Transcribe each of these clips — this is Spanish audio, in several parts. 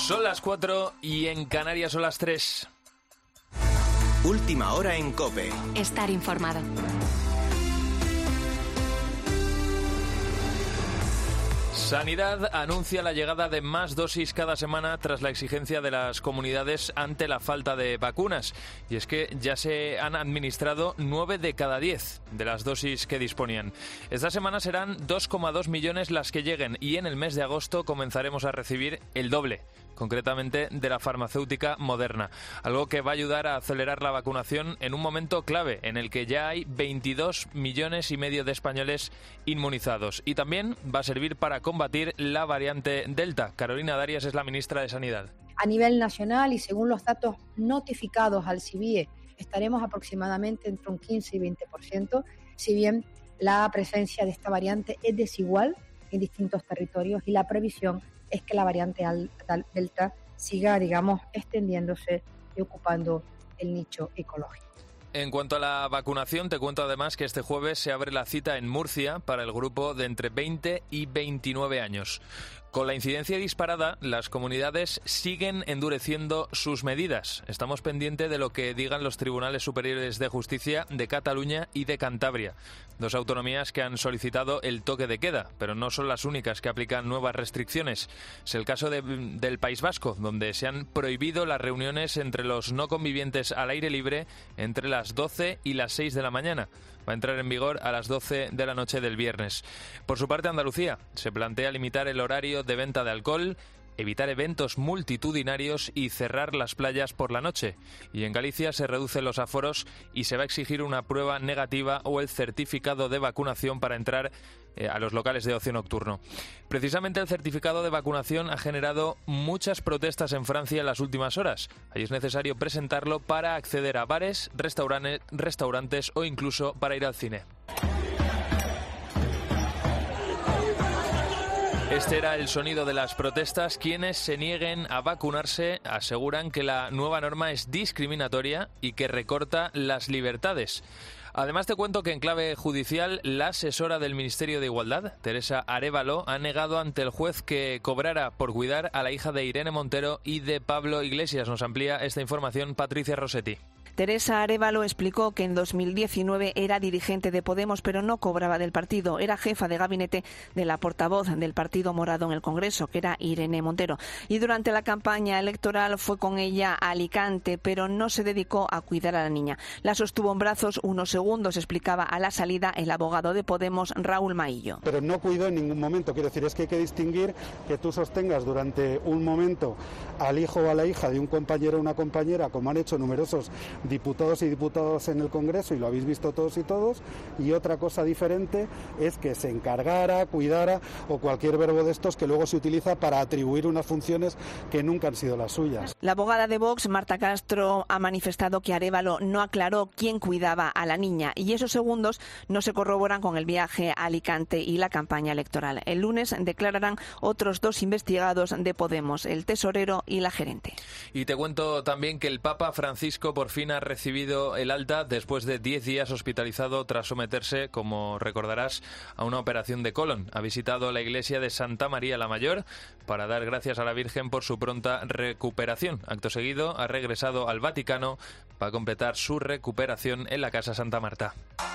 Son las 4 y en Canarias son las 3. Última hora en COPE. Estar informado. Sanidad anuncia la llegada de más dosis cada semana tras la exigencia de las comunidades ante la falta de vacunas. Y es que ya se han administrado 9 de cada 10 de las dosis que disponían. Esta semana serán 2,2 millones las que lleguen y en el mes de agosto comenzaremos a recibir el doble, concretamente de la farmacéutica Moderna, algo que va a ayudar a acelerar la vacunación en un momento clave en el que ya hay 22,5 millones de españoles inmunizados, y también va a servir para combatir la variante Delta. Carolina Darias es la ministra de Sanidad. A nivel nacional y según los datos notificados al CIVIE, estaremos aproximadamente entre un 15 y 20%, si bien la presencia de esta variante es desigual en distintos territorios y la previsión es que la variante Delta siga, extendiéndose y ocupando el nicho ecológico. En cuanto a la vacunación, te cuento además que este jueves se abre la cita en Murcia para el grupo de entre 20 y 29 años. Con la incidencia disparada, las comunidades siguen endureciendo sus medidas. Estamos pendientes de lo que digan los tribunales superiores de justicia de Cataluña y de Cantabria, dos autonomías que han solicitado el toque de queda, pero no son las únicas que aplican nuevas restricciones. Es el caso del País Vasco, donde se han prohibido las reuniones entre los no convivientes al aire libre entre las 12 y las 6 de la mañana. Va a entrar en vigor a las 12 de la noche del viernes. Por su parte, Andalucía se plantea limitar el horario de venta de alcohol, evitar eventos multitudinarios y cerrar las playas por la noche. Y en Galicia se reducen los aforos y se va a exigir una prueba negativa o el certificado de vacunación para entrar a los locales de ocio nocturno. Precisamente el certificado de vacunación ha generado muchas protestas en Francia en las últimas horas. Ahí es necesario presentarlo para acceder a bares, restaurantes o incluso para ir al cine. Este era el sonido de las protestas. Quienes se nieguen a vacunarse aseguran que la nueva norma es discriminatoria y que recorta las libertades. Además, te cuento que en clave judicial, la asesora del Ministerio de Igualdad, Teresa Arévalo, ha negado ante el juez que cobrara por cuidar a la hija de Irene Montero y de Pablo Iglesias. Nos amplía esta información Patricia Rossetti. Teresa Arévalo explicó que en 2019 era dirigente de Podemos, pero no cobraba del partido. Era jefa de gabinete de la portavoz del Partido Morado en el Congreso, que era Irene Montero. Y durante la campaña electoral fue con ella a Alicante, pero no se dedicó a cuidar a la niña. La sostuvo en brazos unos segundos, explicaba a la salida el abogado de Podemos, Raúl Maillo. Pero no cuidó en ningún momento. Quiero decir, es que hay que distinguir que tú sostengas durante un momento al hijo o a la hija de un compañero o una compañera, como han hecho numerosos diputados y diputadas en el Congreso, y lo habéis visto todos y todos, y otra cosa diferente es que se encargara, cuidara o cualquier verbo de estos que luego se utiliza para atribuir unas funciones que nunca han sido las suyas. La abogada de Vox, Marta Castro, ha manifestado que Arévalo no aclaró quién cuidaba a la niña y esos segundos no se corroboran con el viaje a Alicante y la campaña electoral. El lunes declararán otros dos investigados de Podemos, el tesorero y la gerente. Y te cuento también que el Papa Francisco por fin ha recibido el alta después de 10 días hospitalizado tras someterse, como recordarás, a una operación de colon. Ha visitado la iglesia de Santa María la Mayor para dar gracias a la Virgen por su pronta recuperación. Acto seguido ha regresado al Vaticano para completar su recuperación en la Casa Santa Marta.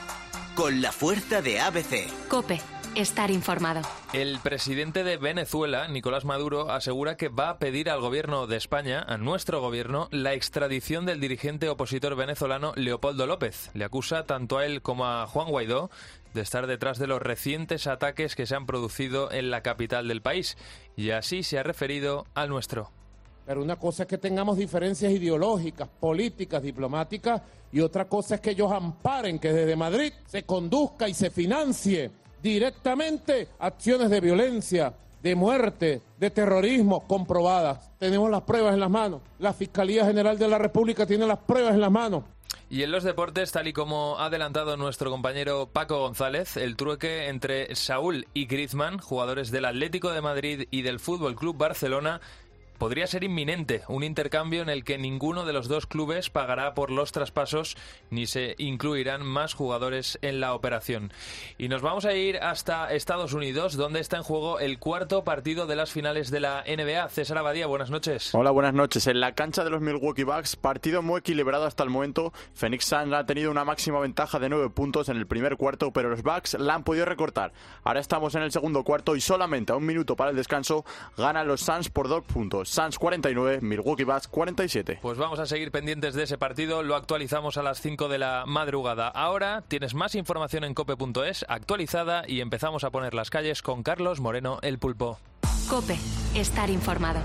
Con la fuerza de ABC. COPE. Estar informado. El presidente de Venezuela, Nicolás Maduro, asegura que va a pedir al gobierno de España, a nuestro gobierno, la extradición del dirigente opositor venezolano Leopoldo López. Le acusa tanto a él como a Juan Guaidó de estar detrás de los recientes ataques que se han producido en la capital del país. Y así se ha referido al nuestro. Pero una cosa es que tengamos diferencias ideológicas, políticas, diplomáticas, y otra cosa es que ellos amparen que desde Madrid se conduzca y se financie directamente acciones de violencia, de muerte, de terrorismo comprobadas. Tenemos las pruebas en las manos. La Fiscalía General de la República tiene las pruebas en las manos. Y en los deportes, tal y como ha adelantado nuestro compañero Paco González, el trueque entre Saúl y Griezmann, jugadores del Atlético de Madrid y del Fútbol Club Barcelona, podría ser inminente, un intercambio en el que ninguno de los dos clubes pagará por los traspasos ni se incluirán más jugadores en la operación. Y nos vamos a ir hasta Estados Unidos, donde está en juego el cuarto partido de las finales de la NBA. César Abadía, buenas noches. Hola, buenas noches. En la cancha de los Milwaukee Bucks, partido muy equilibrado hasta el momento. Phoenix Suns ha tenido una máxima ventaja de 9 puntos en el primer cuarto, pero los Bucks la han podido recortar. Ahora estamos en el segundo cuarto y solamente a un minuto para el descanso ganan los Suns por 2 puntos. Suns 49, Milwaukee Bucks 47. Pues vamos a seguir pendientes de ese partido, lo actualizamos a las 5 de la madrugada. Ahora tienes más información en cope.es actualizada y empezamos a poner las calles con Carlos Moreno, el Pulpo. COPE, estar informado.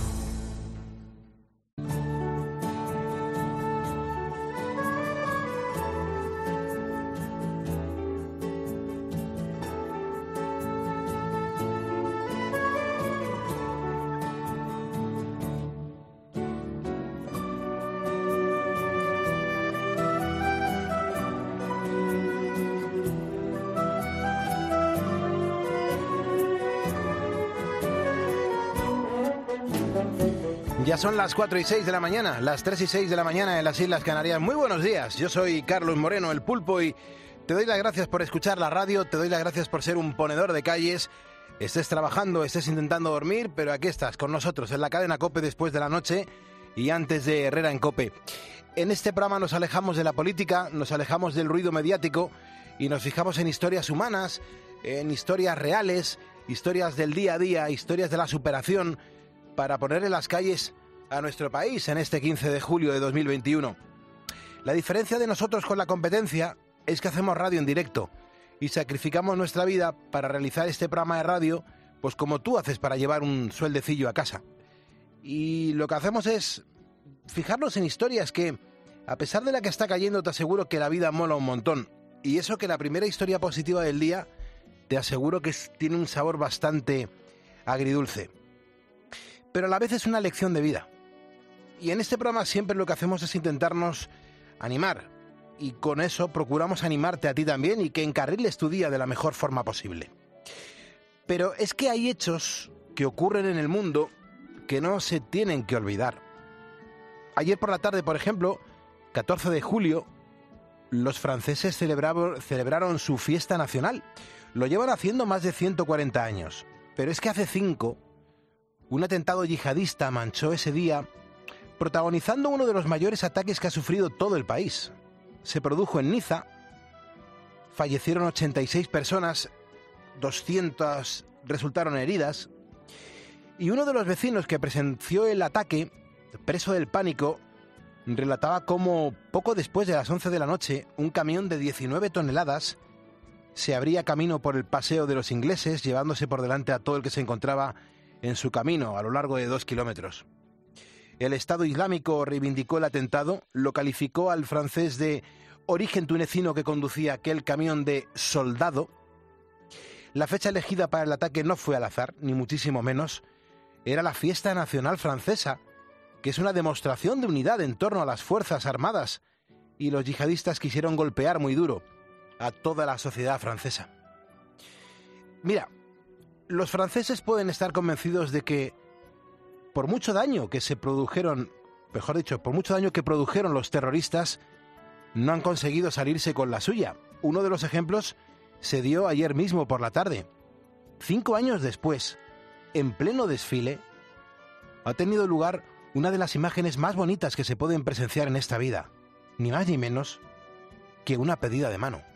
Ya son las 4 y 6 de la mañana, las 3 y 6 de la mañana en las Islas Canarias. Muy buenos días, yo soy Carlos Moreno, el Pulpo, y te doy las gracias por escuchar la radio, te doy las gracias por ser un ponedor de calles, estés trabajando, estés intentando dormir, pero aquí estás con nosotros en la cadena COPE después de la noche y antes de Herrera en COPE. En este programa nos alejamos de la política, nos alejamos del ruido mediático y nos fijamos en historias humanas, en historias reales, historias del día a día, historias de la superación, para poner en las calles a nuestro país en este 15 de julio de 2021. La diferencia de nosotros con la competencia es que hacemos radio en directo y sacrificamos nuestra vida para realizar este programa de radio, pues como tú haces para llevar un sueldecillo a casa. Y lo que hacemos es fijarnos en historias que, a pesar de la que está cayendo, te aseguro que la vida mola un montón. Y eso que la primera historia positiva del día, te aseguro que tiene un sabor bastante agridulce. Pero a la vez es una lección de vida. Y en este programa siempre lo que hacemos es intentarnos animar. Y con eso procuramos animarte a ti también y que encarriles tu día de la mejor forma posible. Pero es que hay hechos que ocurren en el mundo que no se tienen que olvidar. Ayer por la tarde, por ejemplo, 14 de julio, los franceses celebraron su fiesta nacional. Lo llevan haciendo más de 140 años. Pero es que hace 5... un atentado yihadista manchó ese día, protagonizando uno de los mayores ataques que ha sufrido todo el país. Se produjo en Niza, fallecieron 86 personas, 200 resultaron heridas, y uno de los vecinos que presenció el ataque, preso del pánico, relataba cómo poco después de las 11 de la noche, un camión de 19 toneladas se abría camino por el Paseo de los Ingleses, llevándose por delante a todo el que se encontraba en su camino a lo largo de 2 kilómetros. El Estado Islámico reivindicó el atentado, lo calificó al francés de origen tunecino que conducía aquel camión de soldado. La fecha elegida para el ataque no fue al azar, ni muchísimo menos. Era la fiesta nacional francesa, que es una demostración de unidad en torno a las Fuerzas Armadas, y los yihadistas quisieron golpear muy duro a toda la sociedad francesa. Mira, los franceses pueden estar convencidos de que por mucho daño que produjeron los terroristas, no han conseguido salirse con la suya. Uno de los ejemplos se dio ayer mismo por la tarde. 5 años después, en pleno desfile, ha tenido lugar una de las imágenes más bonitas que se pueden presenciar en esta vida, ni más ni menos que una pedida de mano.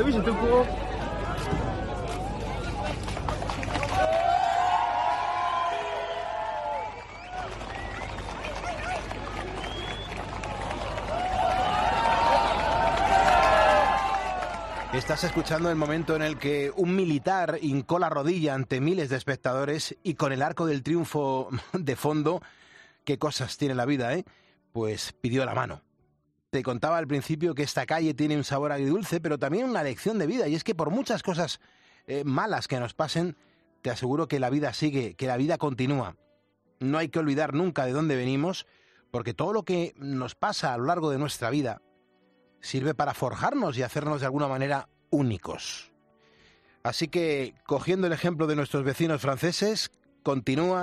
Estás escuchando el momento en el que un militar hincó la rodilla ante miles de espectadores y con el Arco del Triunfo de fondo, qué cosas tiene la vida, pues pidió la mano. Te contaba al principio que esta calle tiene un sabor agridulce, pero también una lección de vida, y es que por muchas cosas malas que nos pasen, te aseguro que la vida sigue, que la vida continúa. No hay que olvidar nunca de dónde venimos, porque todo lo que nos pasa a lo largo de nuestra vida sirve para forjarnos y hacernos de alguna manera únicos. Así que, cogiendo el ejemplo de nuestros vecinos franceses, continúa,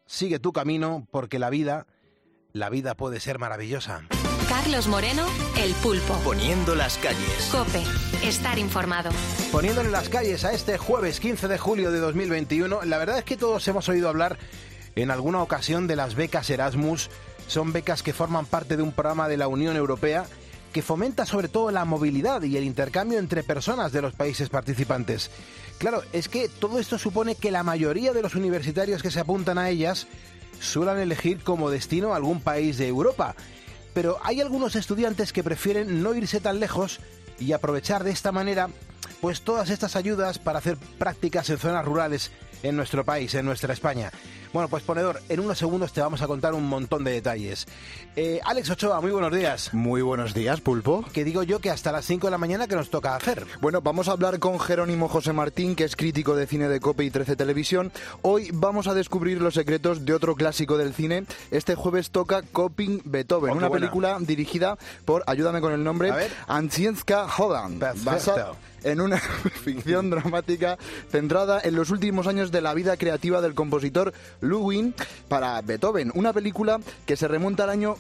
sigue tu camino, porque la vida puede ser maravillosa. Carlos Moreno, El Pulpo. Poniendo las calles. COPE, estar informado. Poniéndole las calles a este jueves 15 de julio de 2021, la verdad es que todos hemos oído hablar en alguna ocasión de las becas Erasmus. Son becas que forman parte de un programa de la Unión Europea que fomenta sobre todo la movilidad y el intercambio entre personas de los países participantes. Claro, es que todo esto supone que la mayoría de los universitarios que se apuntan a ellas suelen elegir como destino algún país de Europa. Pero hay algunos estudiantes que prefieren no irse tan lejos y aprovechar de esta manera pues todas estas ayudas para hacer prácticas en zonas rurales en nuestro país, en nuestra España. Bueno, pues ponedor, en unos segundos te vamos a contar un montón de detalles. Alex Ochoa, muy buenos días. Muy buenos días, Pulpo. Que digo yo que hasta las 5 de la mañana que nos toca hacer. Bueno, vamos a hablar con Jerónimo José Martín, que es crítico de cine de COPE y 13 Televisión. Hoy vamos a descubrir los secretos de otro clásico del cine. Este jueves toca Coping Beethoven, una película dirigida por, ayúdame con el nombre, Agnieszka Holland. Basada en una ficción dramática centrada en los últimos años de la vida creativa del compositor Ludwig para Beethoven. Una película que se remonta al año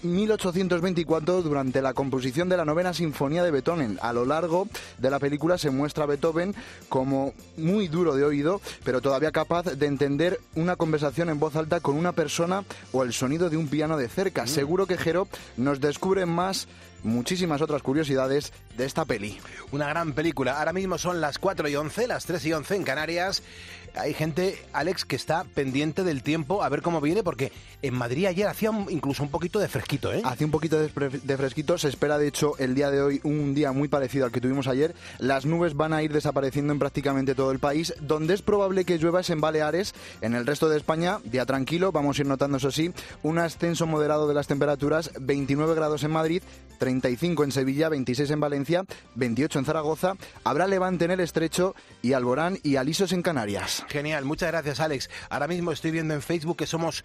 1824 durante la composición de la novena sinfonía de Beethoven. A lo largo de la película se muestra a Beethoven como muy duro de oído, pero todavía capaz de entender una conversación en voz alta con una persona o el sonido de un piano de cerca. Seguro que Jero nos descubre muchísimas otras curiosidades de esta peli. Una gran película. Ahora mismo son las 4:11, las 3:11 en Canarias. Hay gente, Alex, que está pendiente del tiempo a ver cómo viene, porque en Madrid ayer hacía incluso un poquito de fresquito, ¿eh? Hace un poquito de fresquito. Se espera, de hecho, el día de hoy un día muy parecido al que tuvimos ayer. Las nubes van a ir desapareciendo en prácticamente todo el país. Donde es probable que llueva es en Baleares. En el resto de España, día tranquilo. Vamos a ir notando, eso sí, un ascenso moderado de las temperaturas. 29 grados en Madrid, 35 en Sevilla, 26 en Valencia, 28 en Zaragoza. Habrá levante en el Estrecho y Alborán y alisos en Canarias. Genial, muchas gracias, Alex. Ahora mismo estoy viendo en Facebook que somos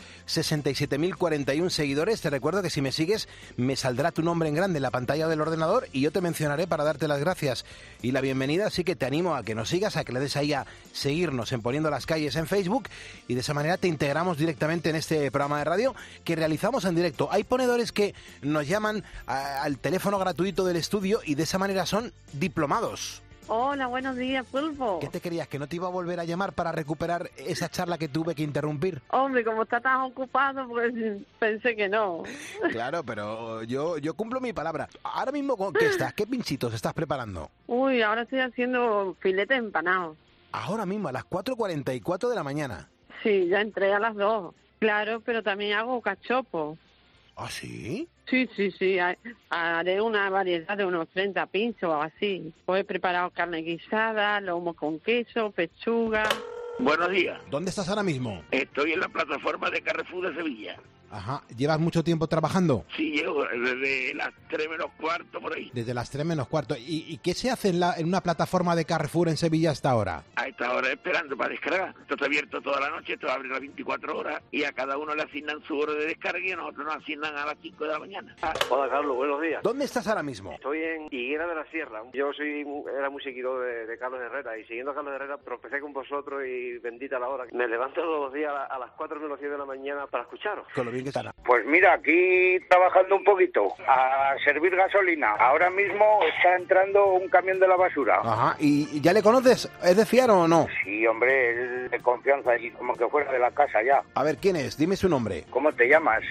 67.041 seguidores. Te recuerdo que si me sigues me saldrá tu nombre en grande en la pantalla del ordenador y yo te mencionaré para darte las gracias y la bienvenida. Así que te animo a que nos sigas, a que le des ahí a seguirnos en Poniendo las Calles en Facebook, y de esa manera te integramos directamente en este programa de radio que realizamos en directo. Hay ponedores que nos llaman al teléfono gratuito del estudio y de esa manera son diplomados. Hola, buenos días, Pulpo. ¿Qué te querías? ¿Que no te iba a volver a llamar para recuperar esa charla que tuve que interrumpir? Hombre, como está tan ocupado, pues pensé que no. Claro, pero yo cumplo mi palabra. Ahora mismo, ¿qué estás? ¿Qué pinchitos estás preparando? Uy, ahora estoy haciendo filetes empanados. Ahora mismo, a las 4:44 de la mañana. Sí, ya entré a las 2. Claro, pero también hago cachopo. ¿Ah, sí? Sí. Haré una variedad de unos 30 pinchos o así. Pues he preparado carne guisada, lomo con queso, pechuga. Buenos días. ¿Dónde estás ahora mismo? Estoy en la plataforma de Carrefour de Sevilla. Ajá. ¿Llevas mucho tiempo trabajando? Sí, llevo desde las 3 menos cuarto por ahí. Desde las 3 menos cuarto. ¿Y qué se hace en una plataforma de Carrefour en Sevilla hasta ahora? A esta hora esperando para descargar. Esto está abierto toda la noche, esto abre las 24 horas y a cada uno le asignan su hora de descarga y a nosotros nos asignan a las 5 de la mañana. Hola, Carlos, buenos días. ¿Dónde estás ahora mismo? Estoy en Higuera de la Sierra. Yo era muy seguidor de Carlos Herrera y siguiendo a Carlos Herrera tropecé con vosotros y bendita la hora. Me levanto todos los días a las 4 menos 10 de la mañana para escucharos. Con lo bien que está. Pues mira, aquí trabajando un poquito, a servir gasolina. Ahora mismo está entrando un camión de la basura. Ajá, ¿y ya le conoces? ¿Es de fiar o no? Sí, hombre, es de confianza y como que fuera de la casa ya. A ver, ¿quién es? Dime su nombre. ¿Cómo te llamas?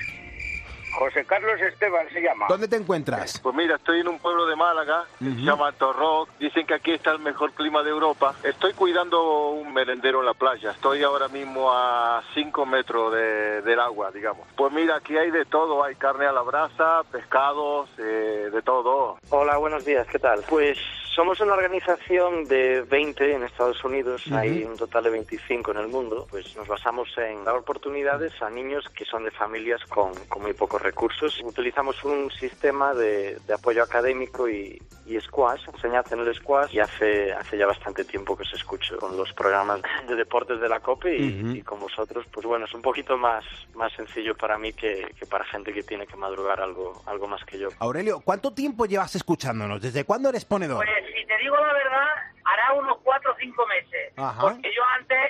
José Carlos Esteban se llama. ¿Dónde te encuentras? Pues mira, estoy en un pueblo de Málaga, se llama Torroc. Dicen que aquí está el mejor clima de Europa. Estoy cuidando un merendero en la playa. Estoy ahora mismo a 5 metros del agua, digamos. Pues mira, aquí hay de todo. Hay carne a la brasa, pescados, de todo. Hola, buenos días, ¿qué tal? Pues somos una organización de 20 en Estados Unidos, hay un total de 25 en el mundo. Pues nos basamos en dar oportunidades a niños que son de familias con muy pocos recursos. Utilizamos un sistema de apoyo académico y squash, enseñanza en el squash, y hace ya bastante tiempo que os escucho con los programas de deportes de la COPE y con vosotros. Pues bueno, es un poquito más sencillo para mí que para gente que tiene que madrugar algo más que yo. Aurelio, ¿cuánto tiempo llevas escuchándonos? ¿Desde cuándo eres ponedor? Pues si te digo la verdad, hará unos 4 o 5 meses. Ajá. Porque yo antes he escuchado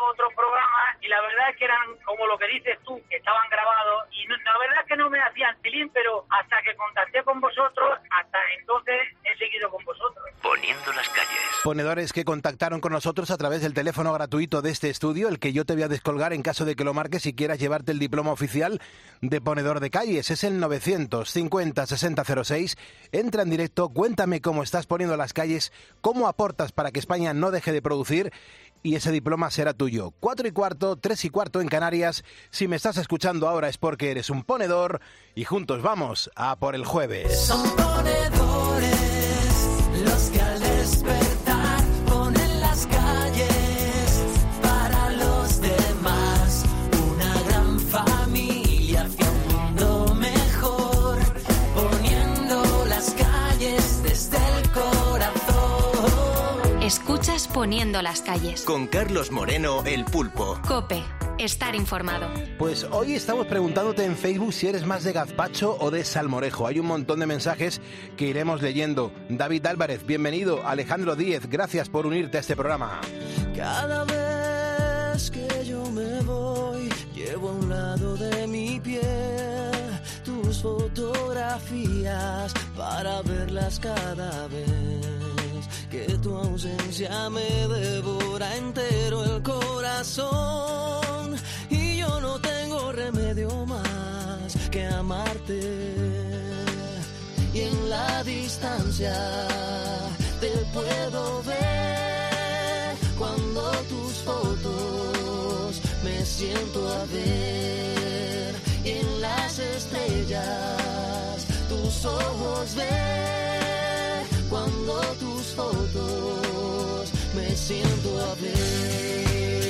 escuchaba otros programas y la verdad es que eran, como lo que dices tú, que estaban grabados y la verdad es que no me hacían tilín, pero hasta que contacté con vosotros, hasta entonces he seguido con vosotros. Poniendo las calles. Ponedores que contactaron con nosotros a través del teléfono gratuito de este estudio, el que yo te voy a descolgar en caso de que lo marques si quieras llevarte el diploma oficial de ponedor de calles. Es el 950-6006. Entra en directo, cuéntame cómo estás poniendo las calles, cómo aportas para que España no deje de producir, y ese diploma será tuyo. 4:15, 3:15 en Canarias. Si me estás escuchando ahora es porque eres un ponedor y juntos vamos a por el jueves. Son ponedores los que al despertar ponen las calles para los demás. Una gran familia hacia un mundo mejor, poniendo las calles desde el corazón. Escuchas Poniendo las calles. Con Carlos Moreno, el Pulpo. COPE. Estar informado. Pues hoy estamos preguntándote en Facebook si eres más de gazpacho o de salmorejo. Hay un montón de mensajes que iremos leyendo. David Álvarez, bienvenido. Alejandro Díez, gracias por unirte a este programa. Cada vez que yo me voy, llevo a un lado de mi piel tus fotografías para verlas cada vez. Que tu ausencia me devora entero el corazón y yo no tengo remedio más que amarte. Y en la distancia te puedo ver cuando tus fotos me siento a ver. Y en las estrellas tus ojos ver cuando tus fotos me siento a ver.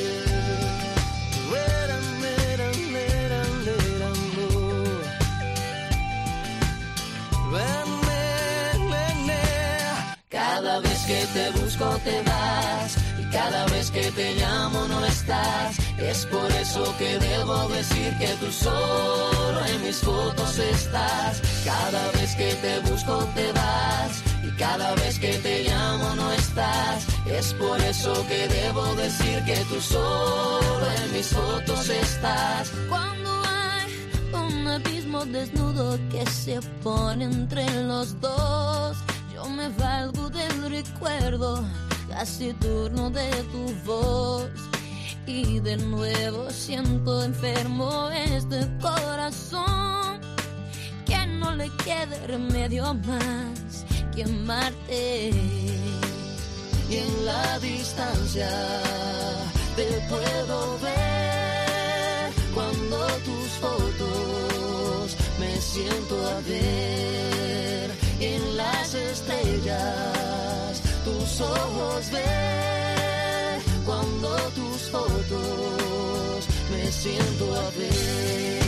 Cada vez que te busco te vas y cada vez que te llamo no estás. Es por eso que debo decir que tú solo en mis fotos estás. Cada vez que te busco te vas y cada vez que te llamo no estás. Es por eso que debo decir que tú solo en mis fotos estás. Cuando hay un abismo desnudo que se pone entre los dos, yo me valgo del recuerdo taciturno de tu voz. Y de nuevo siento enfermo este corazón, que no le quede remedio más que amarte. Y en la distancia te puedo ver cuando tus fotos me siento a ver. Y en las estrellas tus ojos ver cuando tus fotos me siento a ver.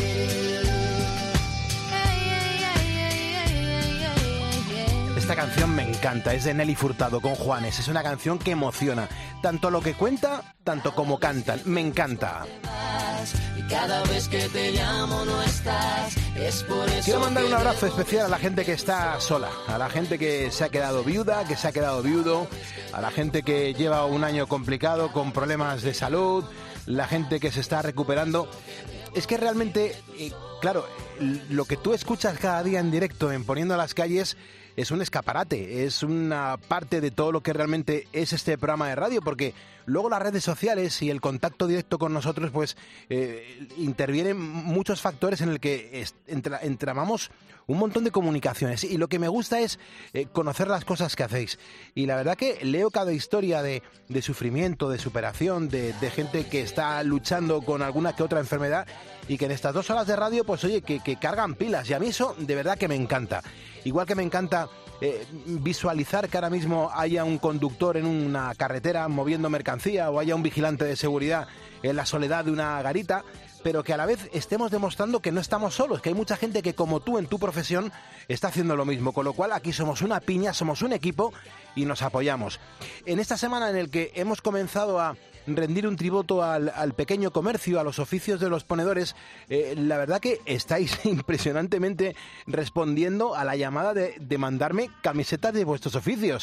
Esta canción me encanta, es de Nelly Furtado con Juanes. Es una canción que emociona, tanto lo que cuenta, tanto como cantan. Me encanta. Y cada vez que te llamo no estás. Es por eso. Quiero mandar un abrazo especial a la gente que está sola, a la gente que se ha quedado viuda, que se ha quedado viudo, a la gente que lleva un año complicado con problemas de salud, la gente que se está recuperando. Es que realmente, claro, lo que tú escuchas cada día en directo en Poniendo las Calles es un escaparate, es una parte de todo lo que realmente es este programa de radio, porque luego las redes sociales y el contacto directo con nosotros, pues intervienen muchos factores en el que entramamos un montón de comunicaciones, y lo que me gusta es conocer las cosas que hacéis, y la verdad que leo cada historia de sufrimiento, de superación, de gente que está luchando con alguna que otra enfermedad, y que en estas 2 horas de radio, pues oye, que cargan pilas, y a mí eso de verdad que me encanta. Igual que me encanta visualizar que ahora mismo haya un conductor en una carretera moviendo mercancía, o haya un vigilante de seguridad en la soledad de una garita, pero que a la vez estemos demostrando que no estamos solos, que hay mucha gente que, como tú en tu profesión, está haciendo lo mismo, con lo cual aquí somos una piña, somos un equipo y nos apoyamos. En esta semana en el que hemos comenzado a rendir un tributo al pequeño comercio, a los oficios de los ponedores, la verdad que estáis impresionantemente respondiendo a la llamada de mandarme camisetas de vuestros oficios.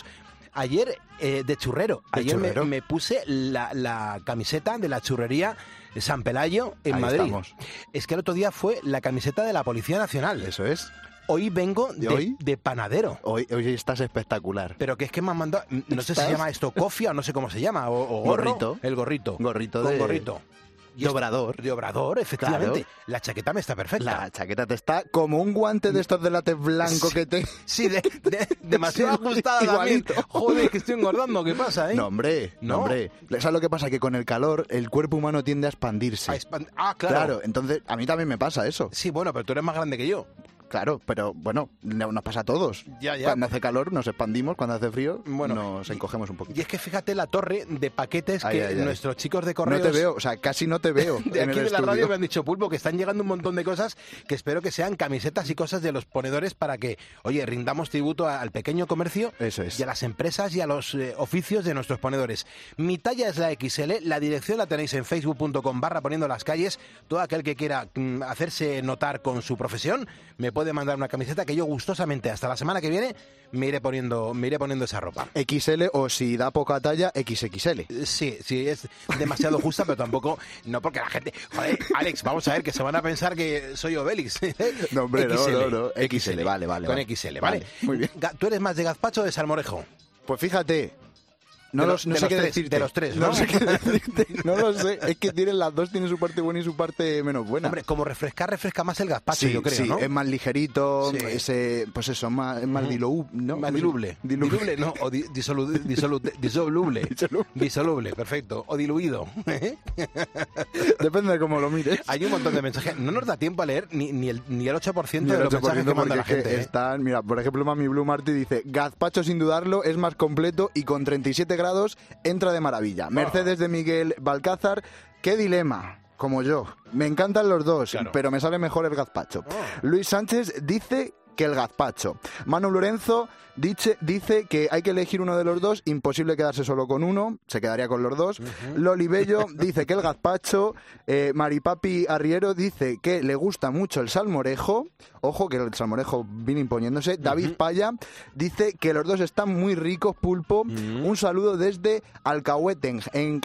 Ayer, de churrero. ¿De Ayer churrero? me puse la camiseta de la churrería San Pelayo en Ahí Madrid. estamos. Es que el otro día fue la camiseta de la Policía Nacional. Eso es. Hoy vengo ¿Y hoy? de panadero. Hoy estás espectacular. Pero que es que me han mandado, no sé si se llama esto cofia o no sé cómo se llama, o gorro. Gorrito. El gorrito. Gorrito Con de... gorrito. De obrador. De obrador, efectivamente. Claro. La chaqueta me está perfecta. La chaqueta te está como un guante de estos de látex blanco que te... Sí, demasiado ajustada también. Igualito. Joder, que estoy engordando, ¿qué pasa, No, hombre, no, hombre. ¿Sabes lo que pasa? Que con el calor el cuerpo humano tiende a expandirse. Claro. Claro, entonces a mí también me pasa eso. Sí, bueno, pero tú eres más grande que yo. Claro, pero bueno, nos pasa a todos. Ya. Cuando hace calor nos expandimos, cuando hace frío Bueno, nos encogemos un poquito. Y es que fíjate la torre de paquetes Ay, que ay, ay. nuestros chicos de correos... No te veo, o sea, casi no te veo. De en aquí el de la estudio. radio me han dicho, Pulpo, que están llegando un montón de cosas que espero que sean camisetas y cosas de los ponedores para que, oye, rindamos tributo al pequeño comercio. Eso es. Y a las empresas y a los oficios de nuestros ponedores. Mi talla es la XL, la dirección la tenéis en facebook.com/poniendo las calles. Todo aquel que quiera hacerse notar con su profesión me puede mandar una camiseta que yo gustosamente hasta la semana que viene me iré poniendo esa ropa. XL o si da poca talla, XXL. Sí, es demasiado justa, pero tampoco, no porque la gente, joder, Alex, vamos a ver que se van a pensar que soy Obelix. No, hombre, XL, no. XL, vale. Con XL, ¿vale? Muy bien. ¿Tú eres más de gazpacho o de salmorejo? Pues fíjate, no De sé qué decirte. De los tres, ¿no? No sé qué decirte, no lo sé. Es que las dos tienen su parte buena y su parte menos buena. Hombre, como refresca más el gazpacho, sí, yo creo, sí, ¿no? es más ligerito, Sí. pues eso, es más ¿no? Más diluble. Diluble, no, o disoluble. Disoluble, perfecto. O diluido. Depende de cómo lo mires. Hay un montón de mensajes. No nos da tiempo a leer ni el 8% Ni de el los mensajes que manda la porque gente. están, mira, por ejemplo, Mami Blue Marty dice, gazpacho sin dudarlo, es más completo y con 37 grados entra de maravilla. Mercedes de Miguel Balcázar, qué dilema. Como yo. Me encantan los dos, Claro. pero me sale mejor el gazpacho. Luis Sánchez dice que el gazpacho. Manu Lorenzo dice que hay que elegir uno de los dos, imposible quedarse solo con uno, se quedaría con los dos. Loli Bello dice que el gazpacho. Maripapi Arriero dice que le gusta mucho el salmorejo. Ojo, que el salmorejo viene imponiéndose. David Paya dice que los dos están muy ricos, Pulpo. Un saludo desde Alcahuete, en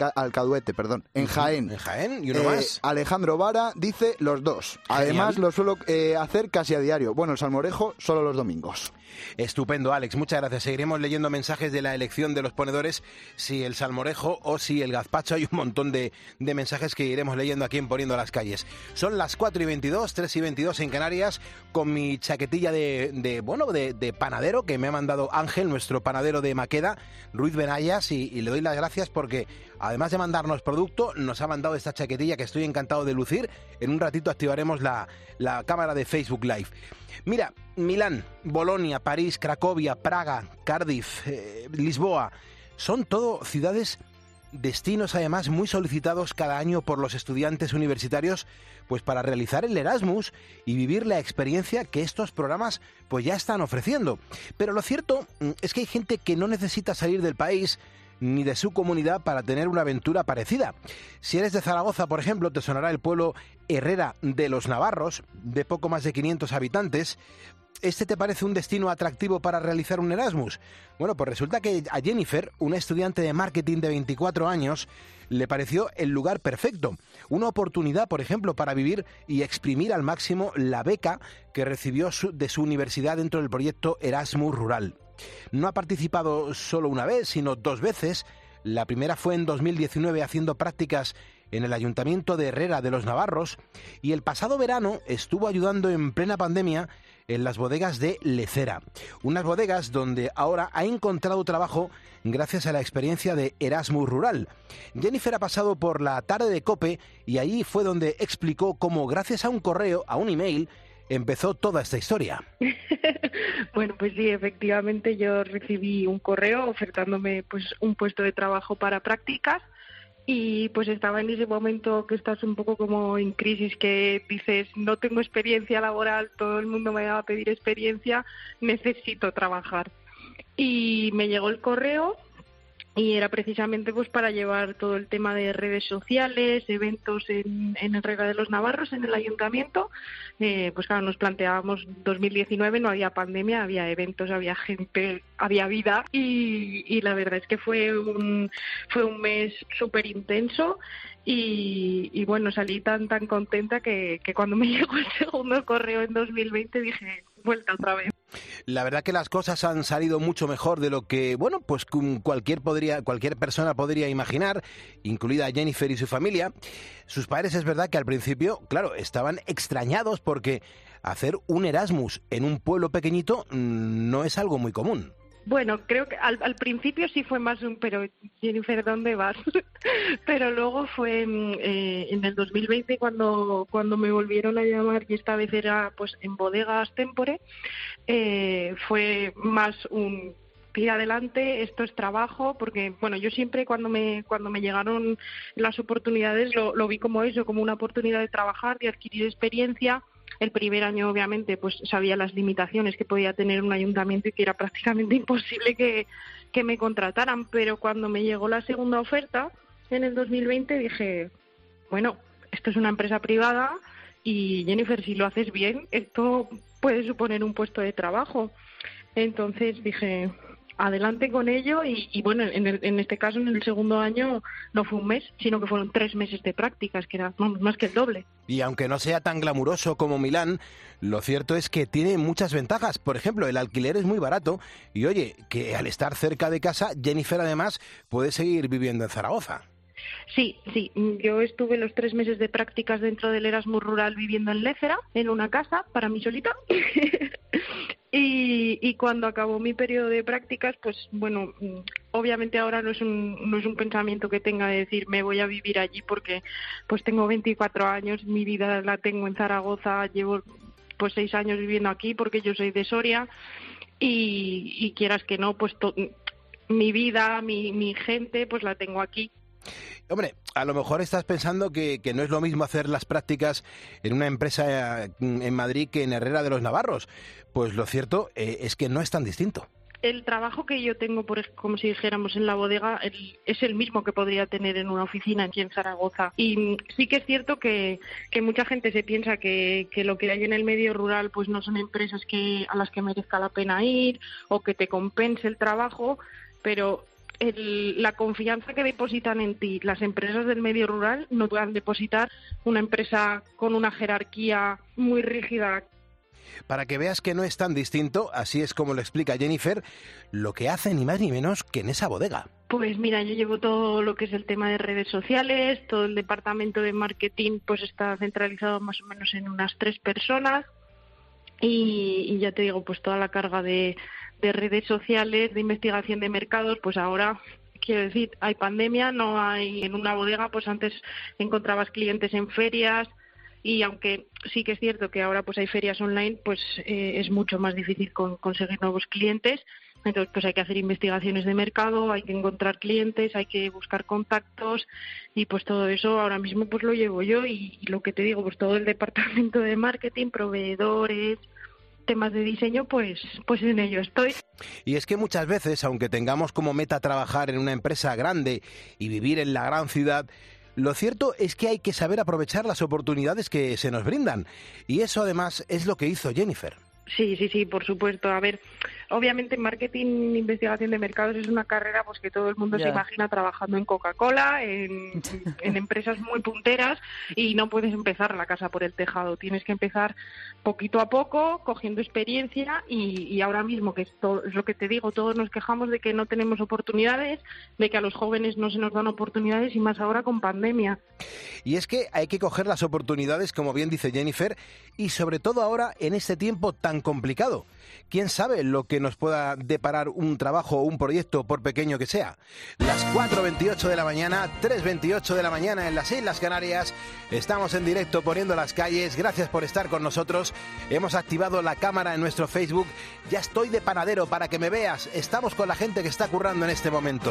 Jaén. En Jaén, y uno más. Alejandro Vara dice los dos. Además, Genial. lo suelo hacer casi a diario. Bueno, el salmorejo solo los domingos. Estupendo, Alex. Muchas gracias. Seguiremos leyendo mensajes de la elección de los ponedores, si el salmorejo o si el gazpacho. Hay un montón de mensajes que iremos leyendo aquí en Poniendo las Calles. Son las 4:22, 3:22 en Canarias, con mi chaquetilla de panadero que me ha mandado Ángel, nuestro panadero de Maqueda, Ruiz Benayas, y le doy las gracias porque, además de mandarnos producto, nos ha mandado esta chaquetilla que estoy encantado de lucir. En un ratito activaremos la cámara de Facebook Live. Mira, Milán, Bolonia, París, Cracovia, Praga, Cardiff, Lisboa, son todo ciudades, destinos además muy solicitados cada año por los estudiantes universitarios, pues para realizar el Erasmus y vivir la experiencia que estos programas pues ya están ofreciendo. Pero lo cierto es que hay gente que no necesita salir del país ni de su comunidad para tener una aventura parecida. Si eres de Zaragoza, por ejemplo, te sonará el pueblo Herrera de los Navarros, de poco más de 500 habitantes. ¿Este te parece un destino atractivo para realizar un Erasmus? Bueno, pues resulta que a Jennifer, una estudiante de marketing de 24 años, le pareció el lugar perfecto. Una oportunidad, por ejemplo, para vivir y exprimir al máximo la beca que recibió de su universidad dentro del proyecto Erasmus Rural. No ha participado solo una vez, sino 2 veces. La primera fue en 2019 haciendo prácticas en el Ayuntamiento de Herrera de los Navarros, y el pasado verano estuvo ayudando en plena pandemia en las bodegas de Lecera, unas bodegas donde ahora ha encontrado trabajo gracias a la experiencia de Erasmus Rural. Jennifer ha pasado por la tarde de COPE y ahí fue donde explicó cómo, gracias a un correo, a un email, empezó toda esta historia. Bueno, pues sí, efectivamente yo recibí un correo ofertándome pues un puesto de trabajo para prácticas. Y pues estaba en ese momento que estás un poco como en crisis, que dices, no tengo experiencia laboral, todo el mundo me va a pedir experiencia, necesito trabajar. Y me llegó el correo, y era precisamente pues para llevar todo el tema de redes sociales, eventos en el Rega de los Navarros, en el ayuntamiento. Pues claro, nos planteábamos 2019, no había pandemia, había eventos, había gente, había vida, y la verdad es que fue un mes súper intenso. Y bueno, salí tan contenta que cuando me llegó el segundo correo en 2020 dije, vuelta otra vez. La verdad que las cosas han salido mucho mejor de lo que, bueno, pues cualquier persona podría imaginar, incluida Jennifer y su familia. Sus padres, es verdad que al principio, claro, estaban extrañados porque hacer un Erasmus en un pueblo pequeñito no es algo muy común. Bueno, creo que al principio sí fue más pero Jennifer, ¿dónde vas? Pero luego fue en el 2020 cuando me volvieron a llamar, y esta vez era pues en Bodegas Tempore. Fue más un tira adelante, esto es trabajo, porque bueno, yo siempre cuando me llegaron las oportunidades lo vi como eso, como una oportunidad de trabajar, de adquirir experiencia. El primer año, obviamente, pues sabía las limitaciones que podía tener un ayuntamiento y que era prácticamente imposible que me contrataran, pero cuando me llegó la segunda oferta en el 2020 dije, bueno, esto es una empresa privada y Jennifer, si lo haces bien, esto puede suponer un puesto de trabajo. Entonces dije, adelante con ello, y bueno, en este caso, en el segundo año, no fue un mes, sino que fueron 3 meses de prácticas, que era más que el doble. Y aunque no sea tan glamuroso como Milán, lo cierto es que tiene muchas ventajas. Por ejemplo, el alquiler es muy barato y, oye, que al estar cerca de casa, Jennifer además puede seguir viviendo en Zaragoza. Sí, yo estuve los 3 meses de prácticas dentro del Erasmus Rural viviendo en Lézera, en una casa, para mí solita. Y cuando acabó mi periodo de prácticas, pues bueno, obviamente ahora no es un pensamiento que tenga de decir me voy a vivir allí, porque pues tengo 24 años, mi vida la tengo en Zaragoza, llevo pues 6 años viviendo aquí porque yo soy de Soria, y quieras que no, pues mi vida, mi gente, pues la tengo aquí. Hombre, a lo mejor estás pensando que no es lo mismo hacer las prácticas en una empresa en Madrid que en Herrera de los Navarros. Pues lo cierto es que no es tan distinto. El trabajo que yo tengo, como si dijéramos en la bodega, es el mismo que podría tener en una oficina aquí en Zaragoza. Y sí que es cierto que mucha gente se piensa que lo que hay en el medio rural pues no son empresas a las que merezca la pena ir o que te compense el trabajo, pero la confianza que depositan en ti las empresas del medio rural no puedan depositar una empresa con una jerarquía muy rígida. Para que veas que no es tan distinto, así es como lo explica Jennifer, lo que hace ni más ni menos que en esa bodega. Pues mira, yo llevo todo lo que es el tema de redes sociales, todo el departamento de marketing pues está centralizado más o menos en unas 3 personas, y ya te digo, pues toda la carga de redes sociales, de investigación de mercados, pues ahora, quiero decir, hay pandemia, no hay en una bodega, pues antes encontrabas clientes en ferias, y aunque sí que es cierto que ahora pues hay ferias online, pues es mucho más difícil conseguir nuevos clientes. Entonces pues hay que hacer investigaciones de mercado, hay que encontrar clientes, hay que buscar contactos, y pues todo eso ahora mismo pues lo llevo yo, y lo que te digo, pues todo el departamento de marketing, proveedores, temas de diseño, pues en ello estoy. Y es que muchas veces, aunque tengamos como meta trabajar en una empresa grande y vivir en la gran ciudad, lo cierto es que hay que saber aprovechar las oportunidades que se nos brindan. Y eso además es lo que hizo Jennifer. Sí, por supuesto. A ver, obviamente marketing, investigación de mercados es una carrera pues que todo el mundo se imagina trabajando en Coca-Cola, en empresas muy punteras, y no puedes empezar la casa por el tejado. Tienes que empezar poquito a poco, cogiendo experiencia, y ahora mismo, que esto es lo que te digo, todos nos quejamos de que no tenemos oportunidades, de que a los jóvenes no se nos dan oportunidades, y más ahora con pandemia. Y es que hay que coger las oportunidades, como bien dice Jennifer, y sobre todo ahora en este tiempo tan complicado. ¿Quién sabe lo que nos pueda deparar un trabajo o un proyecto, por pequeño que sea? Las 4:28 de la mañana, 3:28 de la mañana en las Islas Canarias. Estamos en directo poniendo las calles. Gracias por estar con nosotros. Hemos activado la cámara en nuestro Facebook. Ya estoy de panadero para que me veas. Estamos con la gente que está currando en este momento.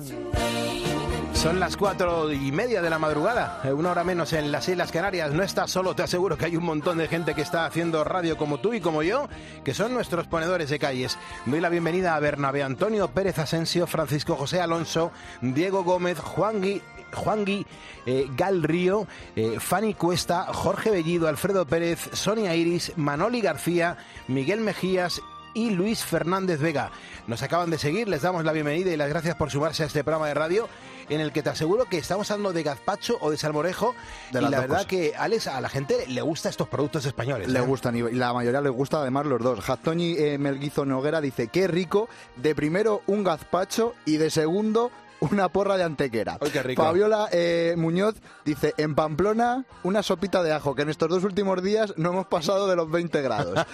Son las 4:30 de la madrugada, 1 hora menos en las Islas Canarias. No estás solo, te aseguro que hay un montón de gente que está haciendo radio como tú y como yo, que son nuestros ponedores de calles. Doy la bienvenida a Bernabé Antonio, Pérez Asensio, Francisco José Alonso, Diego Gómez, Juangui, Gal Río, Fanny Cuesta, Jorge Bellido, Alfredo Pérez, Sonia Iris, Manoli García, Miguel Mejías y Luis Fernández Vega. Nos acaban de seguir, les damos la bienvenida y las gracias por sumarse a este programa de radio en el que te aseguro que estamos hablando de gazpacho o de salmorejo, y la verdad que, Alex, a la gente le gustan estos productos españoles. Le gustan, y la mayoría les gusta además los dos. Jaztoñi Melguizo Noguera dice, qué rico, de primero un gazpacho y de segundo una porra de antequera. ¡Ay, qué rico! Fabiola Muñoz dice, en Pamplona, una sopita de ajo, que en estos 2 últimos días no hemos pasado de los 20 grados.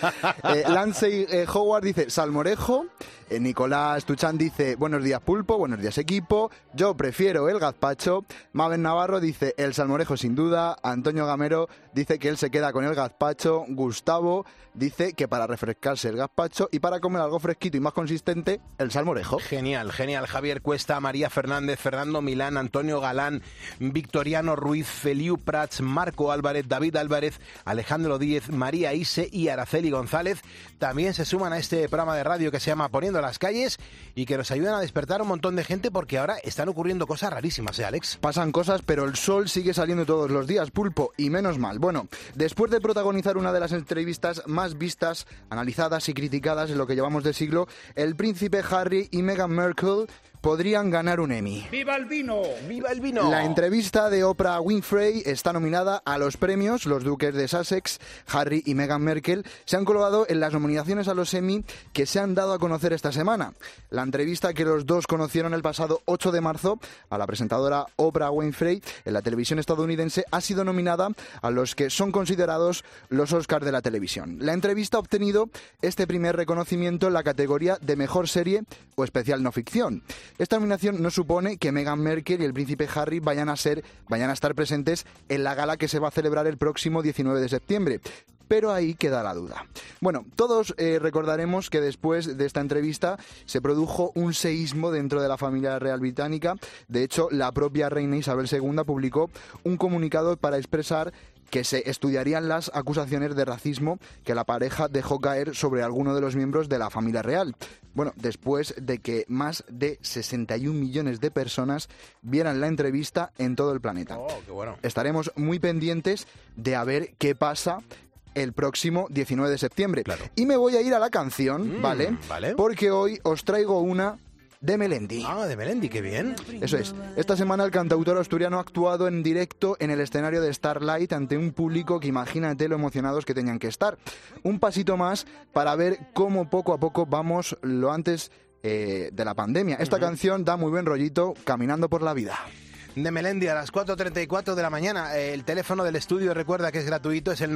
Lancey Howard dice, salmorejo. Nicolás Tuchán dice, buenos días pulpo, buenos días equipo, yo prefiero el gazpacho. Mabel Navarro dice, el salmorejo sin duda. Antonio Gamero dice que él se queda con el gazpacho. Gustavo dice que para refrescarse el gazpacho y para comer algo fresquito y más consistente, el salmorejo. Genial, genial. Javier Cuesta, María Fernández, Fernando Milán, Antonio Galán, Victoriano Ruiz, Feliu Prats, Marco Álvarez, David Álvarez, Alejandro Díez, María Ise y Araceli González también se suman a este programa de radio que se llama Poniendo las calles y que nos ayudan a despertar un montón de gente porque ahora están ocurriendo cosas rarísimas, Alex? Pasan cosas, pero el sol sigue saliendo todos los días, pulpo, y menos mal. Bueno, después de protagonizar una de las entrevistas más vistas, analizadas y criticadas en lo que llevamos de siglo, el príncipe Harry y Meghan Markle podrían ganar un Emmy. ¡Viva el vino! ¡Viva el vino! La entrevista de Oprah Winfrey está nominada a los premios. Los duques de Sussex, Harry y Meghan Markle, se han colado en las nominaciones a los Emmy que se han dado a conocer esta semana. La entrevista que los dos conocieron el pasado 8 de marzo a la presentadora Oprah Winfrey en la televisión estadounidense ha sido nominada a los que son considerados los Oscars de la televisión. La entrevista ha obtenido este primer reconocimiento en la categoría de mejor serie o especial no ficción. Esta nominación no supone que Meghan Markle y el príncipe Harry vayan a estar presentes en la gala que se va a celebrar el próximo 19 de septiembre. Pero ahí queda la duda. Bueno, todos recordaremos que después de esta entrevista se produjo un seísmo dentro de la familia real británica. De hecho, la propia reina Isabel II publicó un comunicado para expresar que se estudiarían las acusaciones de racismo que la pareja dejó caer sobre alguno de los miembros de la familia real. Bueno, después de que más de 61 millones de personas vieran la entrevista en todo el planeta. Oh, qué bueno. Estaremos muy pendientes de a ver qué pasa el próximo 19 de septiembre. Claro. Y me voy a ir a la canción, ¿vale? Vale. Porque hoy os traigo una de Melendi. Ah, de Melendi, qué bien. Eso es. Esta semana el cantautor asturiano ha actuado en directo en el escenario de Starlight ante un público que imagínate lo emocionados que tenían que estar. Un pasito más para ver cómo poco a poco vamos lo antes de la pandemia. Esta canción da muy buen rollito, Caminando por la vida. De Melendi a las 4:34 de la mañana. El teléfono del estudio, recuerda que es gratuito, es el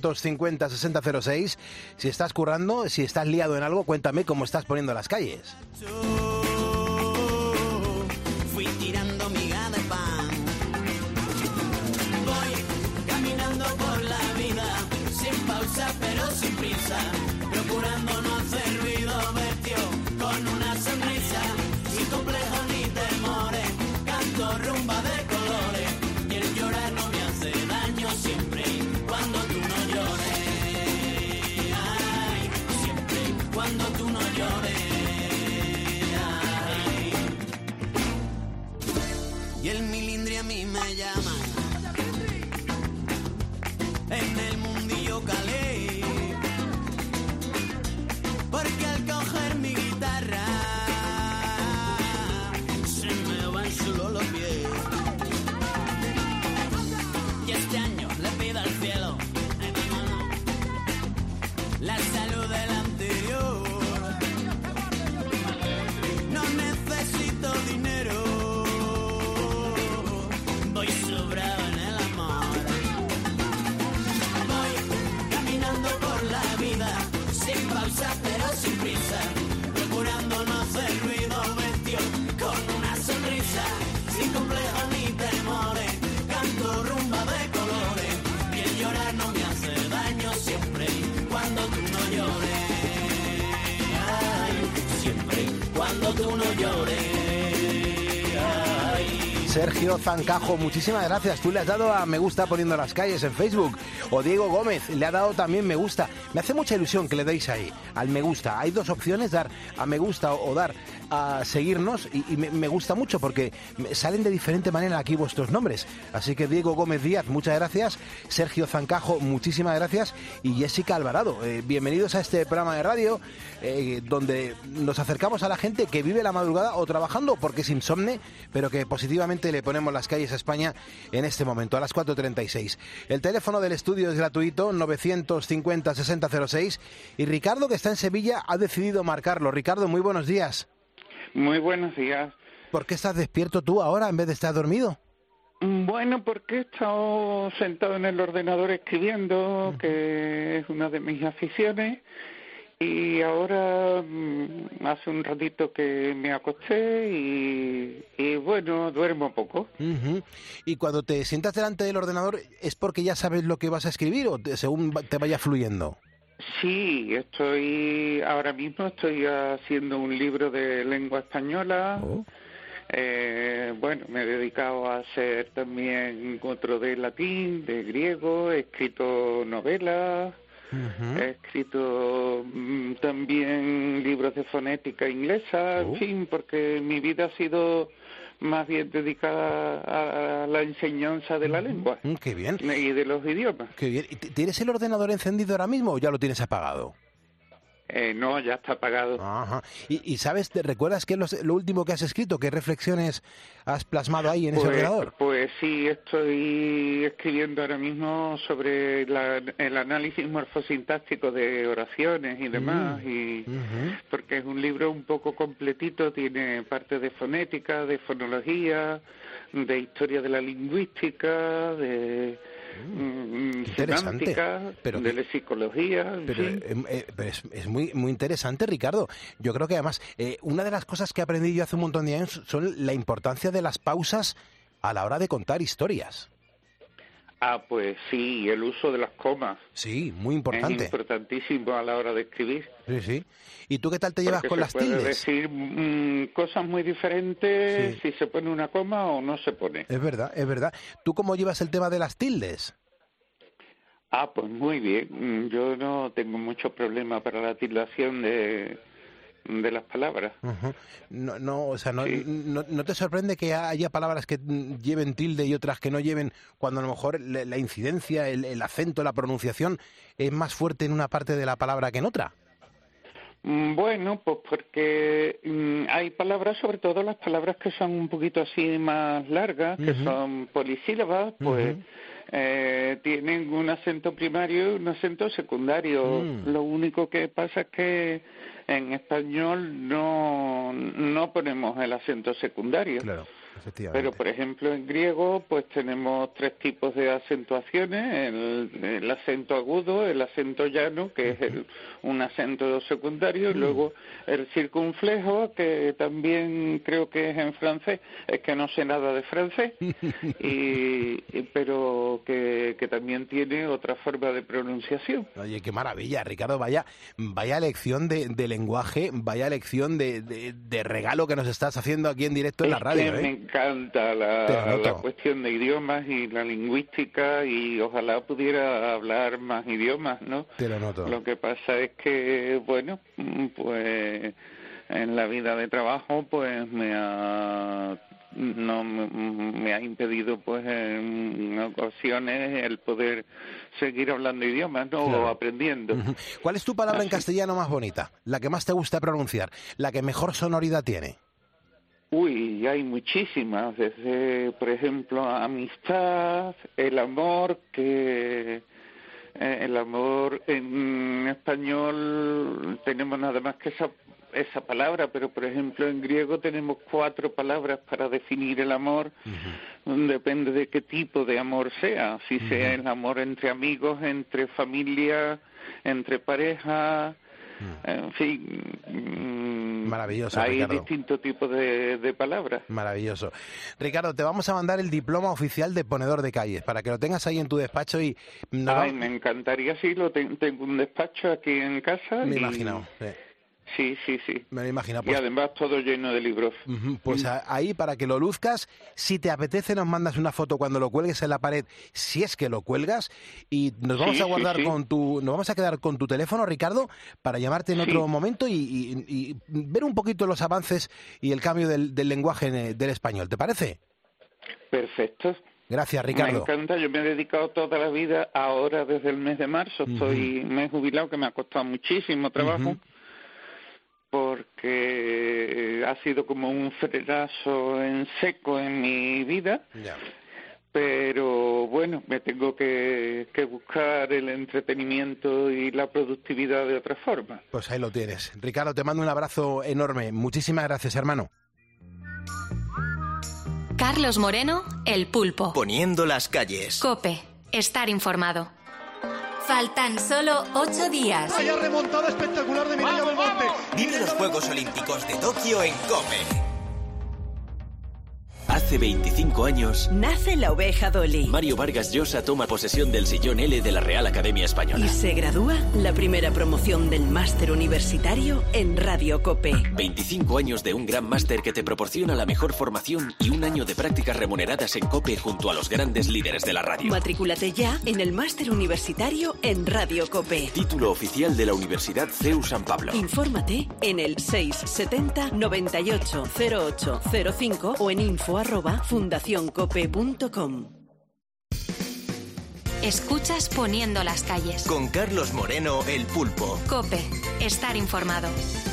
950-6006. Si estás currando, si estás liado en algo, cuéntame cómo estás poniendo las calles. Fui tirando miga de pan. Voy caminando por la vida, sin pausa pero sin prisa, procurando no hacer ruido, vestido con una sonrisa, sin complejo ni temores, canto rumba de colores, y el llorar no me hace daño siempre cuando tú no llores. Ay, siempre cuando tú no llores. Y el milindri a mí me llama. En el mundillo calé. Porque al coger mi guitarra se me van solo los pies. Y este año le pido al cielo la salud del anterior. No necesito dinero. Voy sobrado en el amor. Voy caminando por la vida, sin pausa pero sin prisa, procurando no hacer ruido, vestido con una sonrisa, sin complejo ni temores, canto rumba de colores, y el llorar no me hace daño siempre cuando tú no llores. Ay, siempre cuando tú no llores. Sergio Zancajo, muchísimas gracias. Tú le has dado a me gusta poniendo las calles en Facebook. O Diego Gómez le ha dado también me gusta. Me hace mucha ilusión que le deis ahí, al me gusta. Hay dos opciones, dar a me gusta o dar a seguirnos, y me gusta mucho porque salen de diferente manera aquí vuestros nombres. Así que Diego Gómez Díaz, muchas gracias. Sergio Zancajo, muchísimas gracias. Y Jessica Alvarado, bienvenidos a este programa de radio donde nos acercamos a la gente que vive la madrugada o trabajando porque es insomne, pero que positivamente le ponemos las calles a España en este momento, a las 4:36. El teléfono del estudio es gratuito, 950-6006. Y Ricardo, que está en Sevilla, ha decidido marcarlo. Ricardo, muy buenos días. Muy buenos días. ¿Por qué estás despierto tú ahora en vez de estar dormido? Bueno, porque he estado sentado en el ordenador escribiendo, que es una de mis aficiones, y ahora hace un ratito que me acosté y bueno, duermo poco. ¿Y cuando te sientas delante del ordenador es porque ya sabes lo que vas a escribir o según te vaya fluyendo? Sí, ahora mismo estoy haciendo un libro de lengua española. Bueno, me he dedicado a hacer también otro de latín, de griego, he escrito novelas, he escrito también libros de fonética inglesa, en fin, porque mi vida ha sido más bien dedicada a la enseñanza de la lengua. ¡Qué bien! Y de los idiomas. ¡Qué bien! ¿Tienes el ordenador encendido ahora mismo o ya lo tienes apagado? No, ya está apagado. Ajá. ¿Y sabes, te recuerdas qué es lo último que has escrito? ¿Qué reflexiones has plasmado ahí en ese ordenador? Pues sí, estoy escribiendo ahora mismo sobre el análisis morfosintáctico de oraciones y demás, porque es un libro un poco completito, tiene parte de fonética, de fonología, de historia de la lingüística, de semántica, de la psicología. Pero es muy interesante, Ricardo. Yo creo que además una de las cosas que aprendí yo hace un montón de años son la importancia de las pausas a la hora de contar historias. Pues sí, el uso de las comas. Sí, muy importante. Es importantísimo a la hora de escribir. Sí. ¿Y tú qué tal te llevas con las tildes? Puede decir cosas muy diferentes si se pone una coma o no se pone. Es verdad. ¿Tú cómo llevas el tema de las tildes? Pues muy bien. Yo no tengo mucho problema para la tildación de las palabras. ¿No te sorprende que haya palabras que lleven tilde y otras que no lleven, cuando a lo mejor la incidencia, el acento, la pronunciación es más fuerte en una parte de la palabra que en otra? Bueno, pues porque hay palabras, sobre todo las palabras que son un poquito así más largas, que son polisílabas, pues tienen un acento primario y un acento secundario. Lo único que pasa es que en español no ponemos el acento secundario. Claro, efectivamente. Pero, por ejemplo, en griego pues tenemos 3 tipos de acentuaciones: el acento agudo, el acento llano, que es un acento secundario, y luego el circunflejo, que también creo que es en francés, es que no sé nada de francés, pero que también tiene otra forma de pronunciación. Oye, qué maravilla, Ricardo, vaya lección de lenguaje, vaya lección de regalo que nos estás haciendo aquí en directo en la radio. Me encanta la cuestión de idiomas y la lingüística, y ojalá pudiera hablar más idiomas, ¿no? Te lo noto. Lo que pasa es que, bueno, pues en la vida de trabajo pues me ha impedido pues en ocasiones el poder seguir hablando idiomas, ¿no? Claro. O aprendiendo. ¿Cuál es tu palabra en castellano más bonita? La que más te gusta pronunciar, la que mejor sonoridad tiene. Uy, hay muchísimas, desde, por ejemplo, amistad, el amor, que el amor en español tenemos nada más que esa palabra, pero por ejemplo en griego tenemos 4 palabras para definir el amor. Depende de qué tipo de amor sea, si sea el amor entre amigos, entre familia, entre pareja, en fin. Maravilloso, hay Ricardo. Distintos tipos de palabras. Maravilloso. Ricardo, te vamos a mandar el diploma oficial de ponedor de calles para que lo tengas ahí en tu despacho y... me encantaría, sí, tengo un despacho aquí en casa. Me he imaginado, sí. Sí. Me lo imagino. Y además todo lleno de libros. Pues ahí, para que lo luzcas, si te apetece nos mandas una foto cuando lo cuelgues en la pared, si es que lo cuelgas, y nos vamos a guardar nos vamos a quedar con tu teléfono, Ricardo, para llamarte en otro momento y ver un poquito los avances y el cambio del lenguaje del español. ¿Te parece? Perfecto. Gracias, Ricardo. Me encanta, yo me he dedicado toda la vida, ahora desde el mes de marzo, me he jubilado, que me ha costado muchísimo trabajo, porque ha sido como un frenazo en seco en mi vida, pero bueno, me tengo que buscar el entretenimiento y la productividad de otra forma. Pues ahí lo tienes. Ricardo, te mando un abrazo enorme. Muchísimas gracias, hermano. Carlos Moreno, El Pulpo. Poniendo las calles. COPE. Estar informado. Faltan solo 8 días. ¡Vaya remontada espectacular de Mireia Belmonte! Vive los Juegos Olímpicos de Tokio en COPE. Hace 25 años nace la oveja Dolly. Mario Vargas Llosa toma posesión del sillón L de la Real Academia Española. Y se gradúa la primera promoción del máster universitario en Radio COPE. 25 años de un gran máster que te proporciona la mejor formación y un año de prácticas remuneradas en COPE junto a los grandes líderes de la radio. Matrículate ya en el máster universitario en Radio COPE. Título oficial de la Universidad CEU San Pablo. Infórmate en el 670 98 0805 o en info@fundacioncope.com. Escuchas Poniendo las calles. Con Carlos Moreno, El Pulpo. COPE. Estar informado.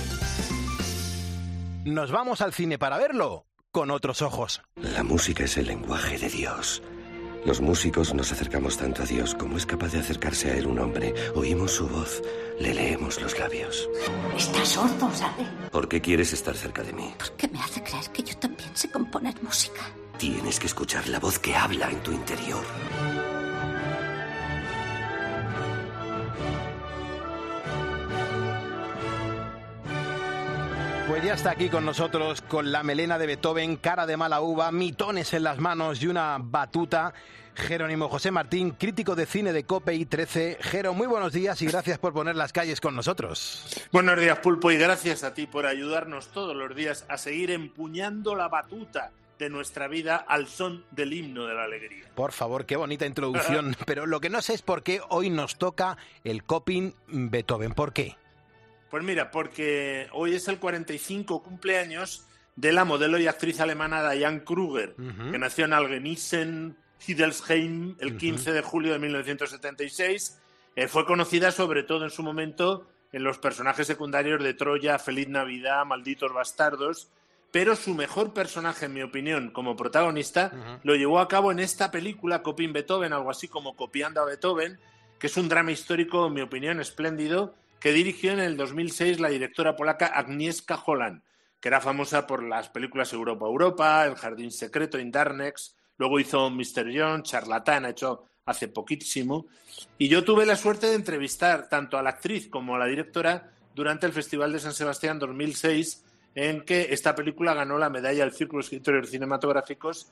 Nos vamos al cine para verlo con otros ojos. La música es el lenguaje de Dios. Los músicos nos acercamos tanto a Dios como es capaz de acercarse a Él un hombre. Oímos su voz, le leemos los labios. Está sordo, ¿sabe? ¿Por qué quieres estar cerca de mí? Porque me hace creer que yo también sé componer música. Tienes que escuchar la voz que habla en tu interior. Pues ya está aquí con nosotros, con la melena de Beethoven, cara de mala uva, mitones en las manos y una batuta, Jerónimo José Martín, crítico de cine de COPE y 13. Jero, muy buenos días y gracias por poner las calles con nosotros. Buenos días, Pulpo, y gracias a ti por ayudarnos todos los días a seguir empuñando la batuta de nuestra vida al son del himno de la alegría. Por favor, qué bonita introducción, pero lo que no sé es por qué hoy nos toca el Coping Beethoven. ¿Por qué? Pues mira, porque hoy es el 45 cumpleaños de la modelo y actriz alemana Diane Kruger, que nació en Algenisen, Hildesheim, el 15 de julio de 1976. Fue conocida sobre todo en su momento en los personajes secundarios de Troya, Feliz Navidad, Malditos Bastardos, pero su mejor personaje, en mi opinión, como protagonista, lo llevó a cabo en esta película, Coping Beethoven, algo así como Copiando a Beethoven, que es un drama histórico, en mi opinión, espléndido, que dirigió en el 2006 la directora polaca Agnieszka Holland, que era famosa por las películas Europa, Europa, El Jardín Secreto, In Darkness, luego hizo Mr. John, Charlatán, ha hecho hace poquísimo, y yo tuve la suerte de entrevistar tanto a la actriz como a la directora durante el Festival de San Sebastián 2006, en que esta película ganó la medalla del Círculo de Escritores Cinematográficos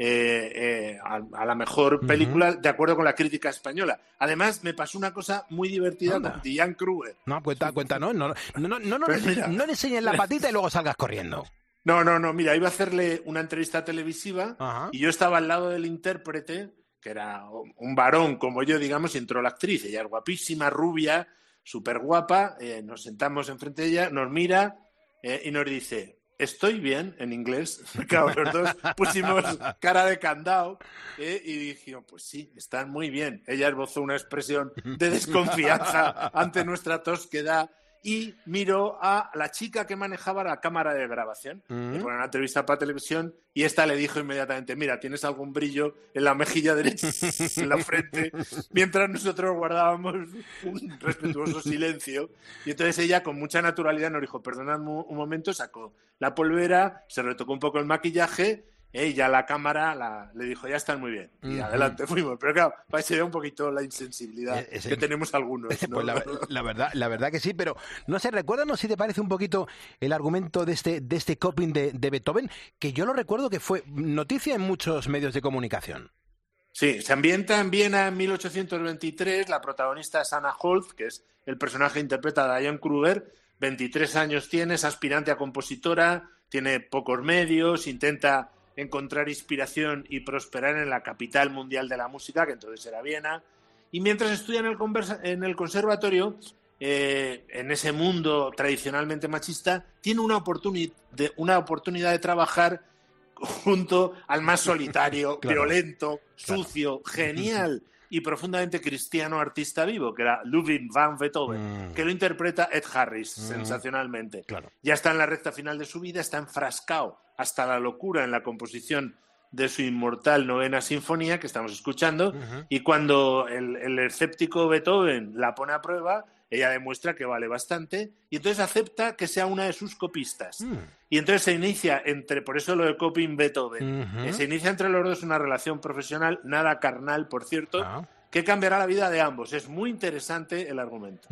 a la mejor película, de acuerdo con la crítica española. Además, me pasó una cosa muy divertida con Diane Kruger. No, cuenta, no le enseñes la patita y luego salgas corriendo. No, mira, iba a hacerle una entrevista televisiva y yo estaba al lado del intérprete, que era un varón como yo, digamos, y entró la actriz. Ella es guapísima, rubia, súper guapa, nos sentamos enfrente de ella, nos mira y nos dice... Estoy bien, en inglés. Claro, los dos pusimos cara de candado y dijimos, pues sí, están muy bien. Ella esbozó una expresión de desconfianza ante nuestra tosquedad y miró a la chica que manejaba la cámara de grabación. Le ponen una entrevista para televisión y esta le dijo inmediatamente, mira, tienes algún brillo en la mejilla derecha, en la frente, mientras nosotros guardábamos un respetuoso silencio. Y entonces ella, con mucha naturalidad, nos dijo, perdonadme un momento, sacó la polvera, se retocó un poco el maquillaje y ya la cámara le dijo, ya están muy bien. Y adelante fuimos. Pero claro, para que se vea un poquito la insensibilidad que tenemos algunos, ¿no? Pues la verdad que sí, pero no sé, recuérdanos si te parece un poquito el argumento de este Coping de Beethoven, que yo lo recuerdo que fue noticia en muchos medios de comunicación. Sí, se ambienta en Viena en 1823, la protagonista es Anna Holz, que es el personaje que interpreta a Diane Kruger, 23 años tiene, es aspirante a compositora, tiene pocos medios, intenta encontrar inspiración y prosperar en la capital mundial de la música, que entonces era Viena, y mientras estudia en el conservatorio, en ese mundo tradicionalmente machista, tiene una oportunidad de trabajar junto al más solitario, violento, sucio, genial y profundamente cristiano artista vivo, que era Ludwig van Beethoven, que lo interpreta Ed Harris sensacionalmente. Ya está en la recta final de su vida, está enfrascado hasta la locura en la composición de su inmortal novena sinfonía que estamos escuchando, y cuando el escéptico Beethoven la pone a prueba, ella demuestra que vale bastante y entonces acepta que sea una de sus copistas. Y entonces se inicia por eso lo de coping Beethoven, se inicia entre los dos una relación profesional, nada carnal, por cierto, que cambiará la vida de ambos. Es muy interesante el argumento.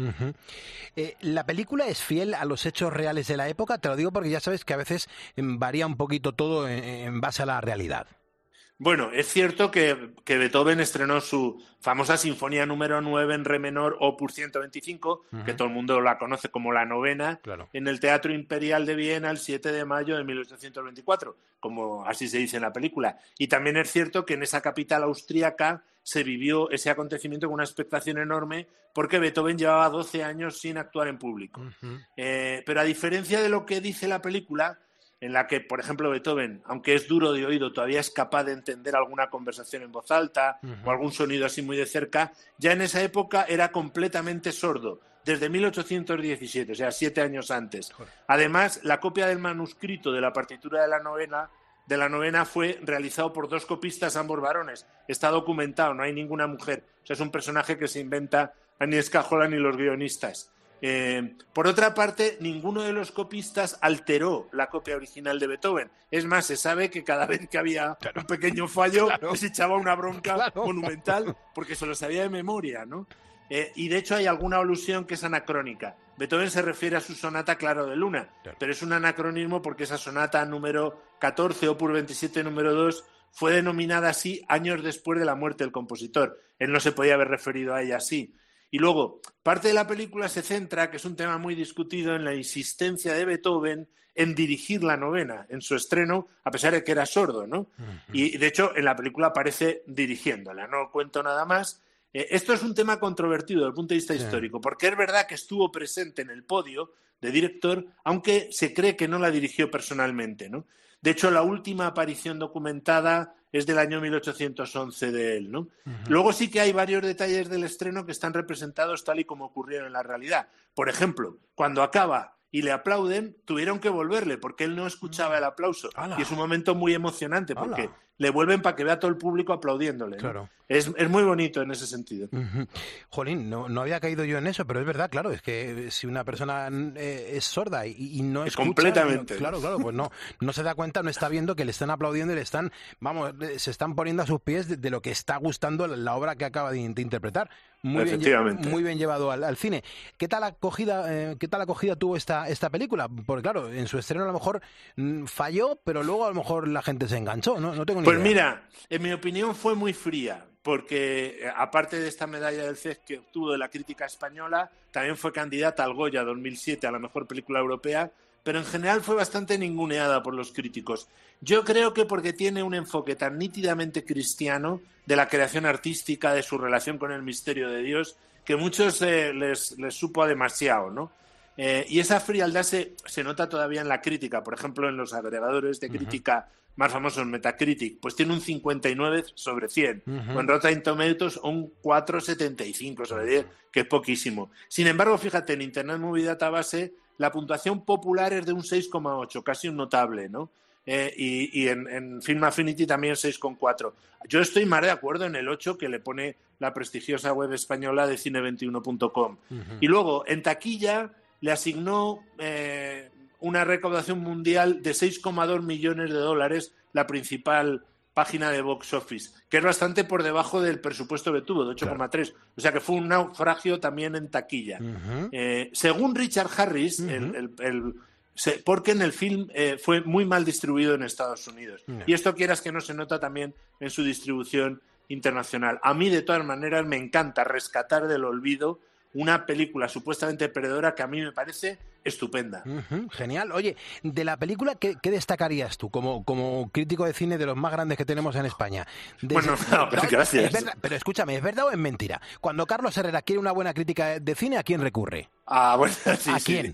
¿La película es fiel a los hechos reales de la época? Te lo digo porque ya sabes que a veces varía un poquito todo en base a la realidad. Bueno, es cierto que Beethoven estrenó su famosa Sinfonía número 9 en re menor, opus 125, que todo el mundo la conoce como la novena, en el Teatro Imperial de Viena el 7 de mayo de 1824, como así se dice en la película. Y también es cierto que en esa capital austríaca se vivió ese acontecimiento con una expectación enorme, porque Beethoven llevaba 12 años sin actuar en público. Pero a diferencia de lo que dice la película, en la que, por ejemplo, Beethoven, aunque es duro de oído, todavía es capaz de entender alguna conversación en voz alta o algún sonido así muy de cerca, ya en esa época era completamente sordo, desde 1817, o sea, 7 años antes. Además, la copia del manuscrito de la partitura de la novena fue realizado por 2 copistas, ambos varones. Está documentado, no hay ninguna mujer. O sea, es un personaje que se inventa Agnieszka Holland y los guionistas. Por otra parte, ninguno de los copistas alteró la copia original de Beethoven. Es más, se sabe que cada vez que había un pequeño fallo, se echaba una bronca monumental porque se lo sabía de memoria, ¿no? Y de hecho hay alguna alusión que es anacrónica. Beethoven se refiere a su sonata Claro de Luna, pero es un anacronismo porque esa sonata número 14, opus 27, número 2, fue denominada así años después de la muerte del compositor. Él no se podía haber referido a ella así. Y luego, parte de la película se centra, que es un tema muy discutido, en la insistencia de Beethoven en dirigir la novena en su estreno, a pesar de que era sordo, ¿no? Y de hecho, en la película aparece dirigiéndola, no cuento nada más. Esto es un tema controvertido desde el punto de vista histórico, porque es verdad que estuvo presente en el podio de director, aunque se cree que no la dirigió personalmente, ¿no? De hecho, la última aparición documentada es del año 1811 de él, ¿no? Luego sí que hay varios detalles del estreno que están representados tal y como ocurrieron en la realidad. Por ejemplo, cuando acaba y le aplauden, tuvieron que volverle porque él no escuchaba el aplauso. Y es un momento muy emocionante porque le vuelven para que vea todo el público aplaudiéndole, ¿no? Es muy bonito en ese sentido. Jolín, no había caído yo en eso, pero es verdad, claro, es que si una persona es sorda y no escucha... Completamente. Claro, pues no se da cuenta, no está viendo que le están aplaudiendo y se están poniendo a sus pies de lo que está gustando la obra que acaba de interpretar. Muy bien llevado al cine. ¿Qué tal acogida tuvo esta película? Porque claro, en su estreno a lo mejor falló, pero luego a lo mejor la gente se enganchó, no tengo ni idea. Pues mira, en mi opinión fue muy fría, porque aparte de esta medalla del CES que obtuvo de la crítica española, también fue candidata al Goya 2007 a la mejor película europea, pero en general fue bastante ninguneada por los críticos. Yo creo que porque tiene un enfoque tan nítidamente cristiano de la creación artística, de su relación con el misterio de Dios, que muchos les supo a demasiado, ¿no? Y esa frialdad se nota todavía en la crítica, por ejemplo, en los agregadores de crítica más famosos, Metacritic, pues tiene un 59 sobre 100, o en Rotten Tomatoes un 4,75 sobre 10, que es poquísimo. Sin embargo, fíjate, en Internet Movie Database la puntuación popular es de un 6,8, casi un notable, ¿no? Y en Film Affinity también 6,4. Yo estoy más de acuerdo en el 8 que le pone la prestigiosa web española de cine21.com. Y luego, en taquilla, le asignó una recaudación mundial de 6,2 millones de dólares, la principal página de Box Office, que es bastante por debajo del presupuesto que tuvo, de 8,3. O sea que fue un naufragio también en taquilla. Según Richard Harris, porque en el film fue muy mal distribuido en Estados Unidos. Y esto, quieras que no, se nota también en su distribución internacional. A mí, de todas maneras, me encanta rescatar del olvido una película supuestamente perdedora que a mí me parece estupenda. Genial. Oye, de la película, ¿qué destacarías tú como crítico de cine de los más grandes que tenemos en España? Bueno, gracias. Pero escúchame, ¿es verdad o es mentira? Cuando Carlos Herrera quiere una buena crítica de cine, ¿a quién recurre? Bueno, sí, ¿A quién?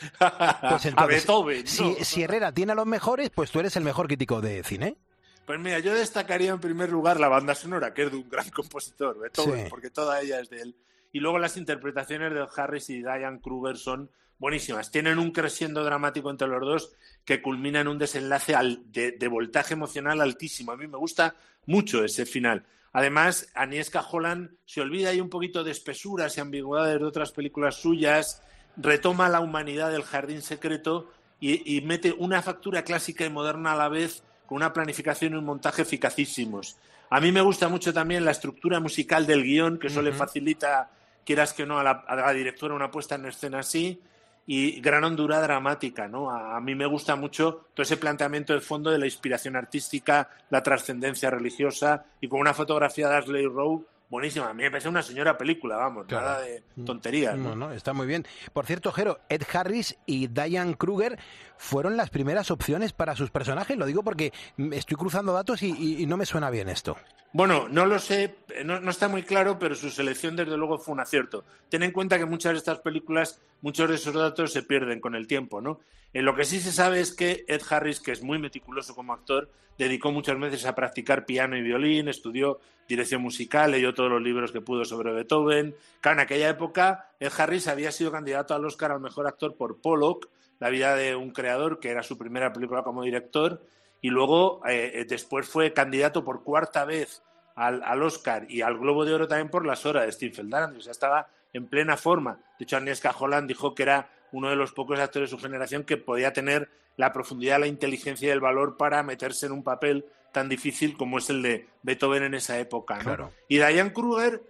Pues entonces, a Beethoven. Si Herrera tiene a los mejores, pues tú eres el mejor crítico de cine. Pues mira, yo destacaría en primer lugar la banda sonora, que es de un gran compositor, Beethoven, porque toda ella es de él. Y luego las interpretaciones de Ed Harris y Diane Kruger son buenísimas. Tienen un crescendo dramático entre los dos que culmina en un desenlace de voltaje emocional altísimo. A mí me gusta mucho ese final. Además, Agnieszka Holland se olvida ahí un poquito de espesuras y ambigüedades de otras películas suyas, retoma la humanidad del jardín secreto y mete una factura clásica y moderna a la vez, con una planificación y un montaje eficacísimos. A mí me gusta mucho también la estructura musical del guión, que eso le facilita, quieras que no, a la directora una puesta en escena así, y gran hondura dramática, ¿no? A mí me gusta mucho todo ese planteamiento de fondo de la inspiración artística, la trascendencia religiosa, y con una fotografía de Ashley Rowe buenísima. A mí me parece una señora película, vamos, claro. Nada de tonterías, ¿no? No, está muy bien. Por cierto, Jero, Ed Harris y Diane Kruger fueron las primeras opciones para sus personajes. Lo digo porque estoy cruzando datos y no me suena bien esto. Bueno, no lo sé, no está muy claro, pero su selección desde luego fue un acierto. Ten en cuenta que muchas de estas películas, muchos de esos datos se pierden con el tiempo, ¿no? Lo que sí se sabe es que Ed Harris, que es muy meticuloso como actor, dedicó muchas veces a practicar piano y violín, estudió dirección musical, leyó todos los libros que pudo sobre Beethoven. Claro, en aquella época Ed Harris había sido candidato al Oscar al mejor actor por Pollock, la vida de un creador, que era su primera película como director, y luego después fue candidato por cuarta vez al Oscar y al Globo de Oro también por Las horas de Steve Feldman. O sea, estaba en plena forma. De hecho, Agnieszka Holland dijo que era uno de los pocos actores de su generación que podía tener la profundidad, la inteligencia y el valor para meterse en un papel tan difícil como es el de Beethoven en esa época, ¿no? Claro. Y Diane Kruger,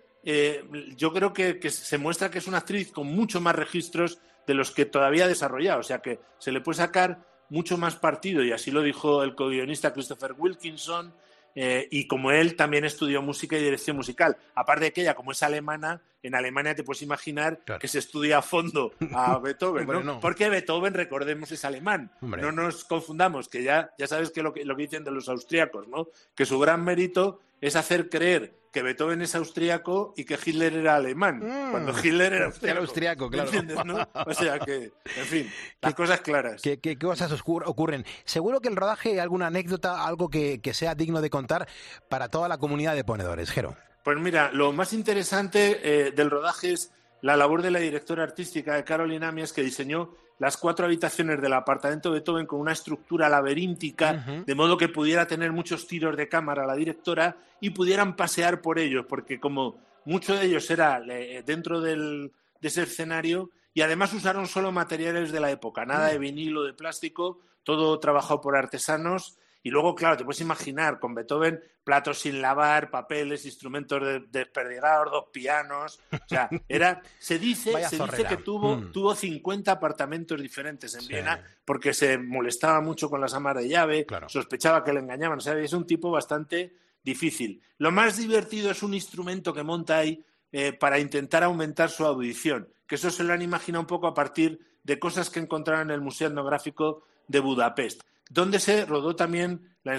yo creo que se muestra que es una actriz con mucho más registros de los que todavía ha desarrollado. O sea, que se le puede sacar mucho más partido, y así lo dijo el co-guionista Christopher Wilkinson, y como él también estudió música y dirección musical. Aparte de que ella, como es alemana, en Alemania te puedes imaginar que se estudia a fondo a Beethoven, ¿no? No. Porque Beethoven, recordemos, es alemán. Hombre. No nos confundamos, que ya sabes que lo que dicen de los austríacos, ¿no? Que su gran mérito es hacer creer que Beethoven es austríaco y que Hitler era alemán, cuando Hitler era austriaco, claro. ¿Entiendes, no? O sea que, en fin, las cosas claras. ¿Qué cosas ocurren? Seguro que el rodaje, alguna anécdota, algo que sea digno de contar para toda la comunidad de ponedores, Jero. Pues mira, lo más interesante del rodaje es la labor de la directora artística de Caroline Amias, que diseñó las 4 habitaciones del apartamento de Beethoven con una estructura laberíntica, de modo que pudiera tener muchos tiros de cámara la directora y pudieran pasear por ellos, porque como mucho de ellos era dentro de ese escenario, y además usaron solo materiales de la época, nada de vinilo, de plástico, todo trabajado por artesanos. Y luego, claro, te puedes imaginar con Beethoven platos sin lavar, papeles, instrumentos desperdigados, 2 pianos. O sea, se dice que tuvo 50 apartamentos diferentes en Viena, porque se molestaba mucho con las amas de llave, sospechaba que le engañaban. O sea, es un tipo bastante difícil. Lo más divertido es un instrumento que monta ahí para intentar aumentar su audición, que eso se lo han imaginado un poco a partir de cosas que encontraron en el Museo Etnográfico de Budapest, donde se rodó también la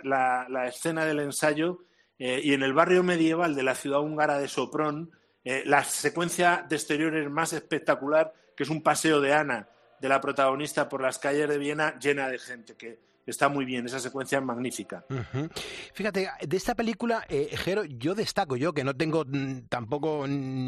escena del ensayo, y en el barrio medieval de la ciudad húngara de Sopron, la secuencia de exteriores más espectacular, que es un paseo de Ana, de la protagonista, por las calles de Viena llena de gente, que está muy bien, esa secuencia es magnífica. Fíjate, de esta película, Jero, yo destaco, que no tengo tampoco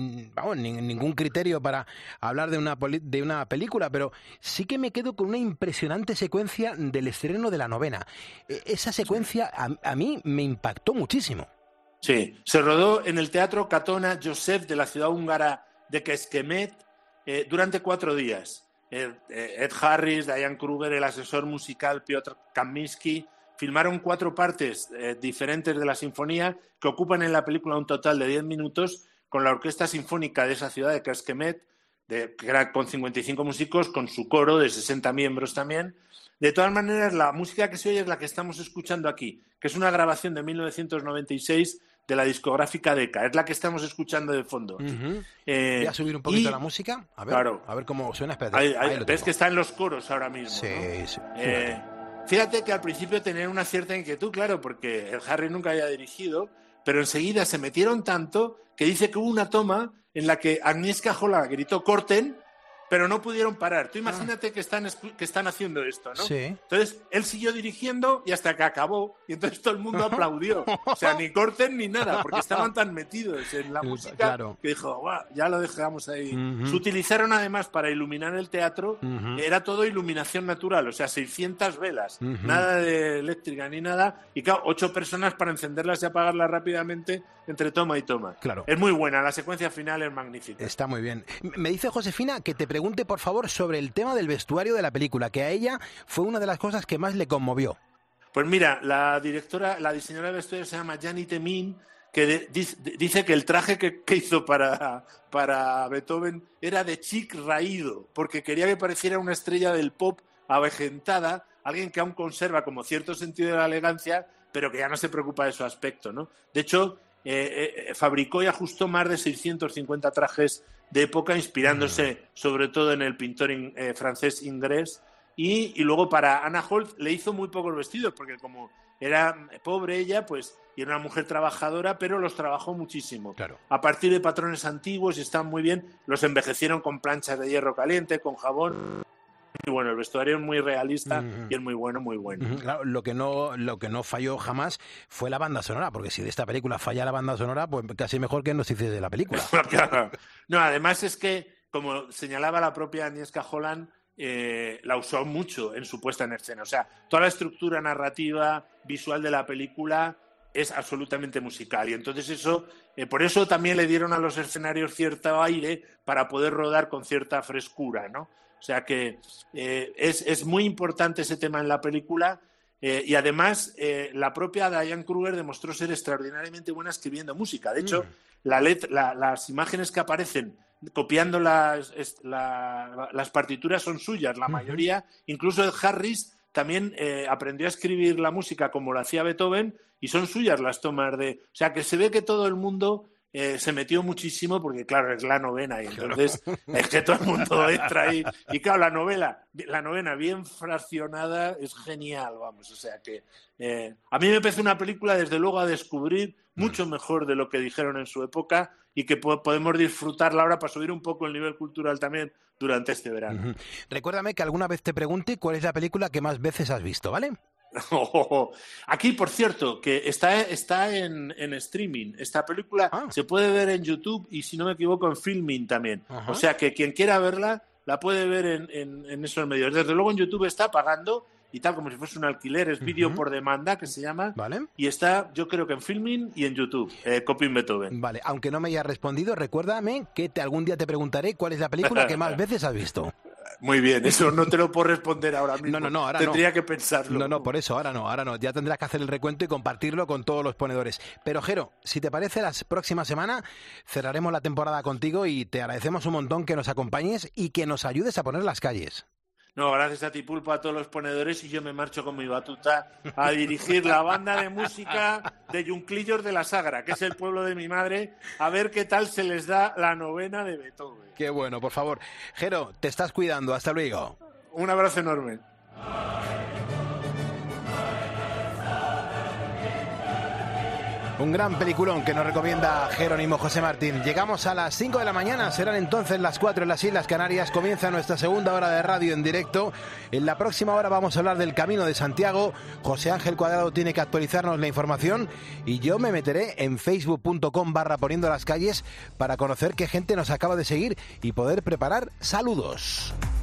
ningún criterio para hablar de una película, pero sí que me quedo con una impresionante secuencia del estreno de la novena. Esa secuencia a mí me impactó muchísimo. Sí, se rodó en el Teatro Katona Joseph de la ciudad húngara de Kecskemét durante 4 días. Ed Harris, Diane Kruger, el asesor musical Piotr Kamiński filmaron 4 partes diferentes de la sinfonía, que ocupan en la película un total de 10 minutos, con la orquesta sinfónica de esa ciudad de Kecskemét, que era con 55 músicos, con su coro de 60 miembros también. De todas maneras, la música que se oye es la que estamos escuchando aquí, que es una grabación de 1996 de la discográfica Decca. Es la que estamos escuchando de fondo. Voy a subir un poquito la música. A ver, claro. A ver cómo suena. Espérate. Ves que está en los coros ahora mismo. Sí, ¿no? sí. Fíjate que al principio tenían una cierta inquietud, claro, porque el Harry nunca había dirigido, pero enseguida se metieron tanto que dice que hubo una toma en la que Agnieszka Holland gritó "corten", pero no pudieron parar. Tú imagínate que están haciendo esto, ¿no? Sí. Entonces, él siguió dirigiendo y hasta que acabó. Y entonces todo el mundo aplaudió. O sea, ni corten ni nada, porque estaban tan metidos en la música que dijo, "Guau, ya lo dejamos ahí". Se utilizaron además para iluminar el teatro. Era todo iluminación natural, o sea, 600 velas. Nada de eléctrica ni nada. Y claro, 8 personas para encenderlas y apagarlas rápidamente entre toma y toma. Claro. Es muy buena, la secuencia final es magnífica. Está muy bien. Me dice Josefina que te pregunte, por favor, sobre el tema del vestuario de la película, que a ella fue una de las cosas que más le conmovió. Pues mira, la diseñadora de vestuario se llama Janet Emin, que dice que el traje que hizo para Beethoven era de chic raído, porque quería que pareciera una estrella del pop avejentada, alguien que aún conserva como cierto sentido de la elegancia, pero que ya no se preocupa de su aspecto, ¿no? De hecho, fabricó y ajustó más de 650 trajes de época, inspirándose sobre todo en el pintor francés Ingres, y luego para Anna Holt le hizo muy pocos vestidos, porque como era pobre ella, pues, y era una mujer trabajadora, pero los trabajó muchísimo. Claro. A partir de patrones antiguos, y están muy bien, los envejecieron con planchas de hierro caliente, con jabón. Y bueno, el vestuario es muy realista y es muy bueno, muy bueno. Claro, lo que no falló jamás fue la banda sonora, porque si de esta película falla la banda sonora, pues casi mejor que no se hiciese de la película. Claro. No, además es que, como señalaba la propia Agnieszka Holland, la usó mucho en su puesta en escena. O sea, toda la estructura narrativa, visual de la película es absolutamente musical. Y entonces eso, por eso también le dieron a los escenarios cierto aire para poder rodar con cierta frescura, ¿no? O sea que es muy importante ese tema en la película, y además la propia Diane Kruger demostró ser extraordinariamente buena escribiendo música. De hecho, las imágenes que aparecen copiando las partituras son suyas, la mayoría. Incluso el Harris también aprendió a escribir la música como lo hacía Beethoven, y son suyas las tomas de... O sea que se ve que todo el mundo... se metió muchísimo porque, claro, es la novena y entonces es que todo el mundo entra ahí. Y claro, la novena bien fraccionada es genial, vamos. O sea que a mí me parece una película, desde luego, a descubrir mucho mejor de lo que dijeron en su época, y que podemos disfrutarla ahora para subir un poco el nivel cultural también durante este verano. Recuérdame que alguna vez te pregunte cuál es la película que más veces has visto, ¿vale? Aquí, por cierto, que está en streaming. Esta película se puede ver en YouTube y, si no me equivoco, en Filmin también. O sea que quien quiera verla la puede ver en esos medios. Desde luego en YouTube está pagando y tal, como si fuese un alquiler. Es vídeo por demanda, que se llama. Vale. Y está, yo creo que en Filmin y en YouTube, Coping Beethoven. Vale, aunque no me hayas respondido, recuérdame que algún día te preguntaré cuál es la película que más veces has visto. Muy bien, eso no te lo puedo responder ahora mismo. No, ahora Tendría que pensarlo. No, por eso, ahora no. Ya tendrás que hacer el recuento y compartirlo con todos los ponedores. Pero, Jero, si te parece, la próxima semana cerraremos la temporada contigo y te agradecemos un montón que nos acompañes y que nos ayudes a poner las calles. No, gracias a ti, Pulpo, a todos los ponedores, y yo me marcho con mi batuta a dirigir la banda de música de Yunclillos de la Sagra, que es el pueblo de mi madre, a ver qué tal se les da la novena de Beethoven. Qué bueno, por favor. Jero, te estás cuidando. Hasta luego. Un abrazo enorme. Un gran peliculón que nos recomienda Jerónimo José Martín. Llegamos a las 5 de la mañana, serán entonces las 4 en las Islas Canarias. Comienza nuestra segunda hora de radio en directo. En la próxima hora vamos a hablar del Camino de Santiago. José Ángel Cuadrado tiene que actualizarnos la información y yo me meteré en facebook.com/poniendo las calles para conocer qué gente nos acaba de seguir y poder preparar saludos.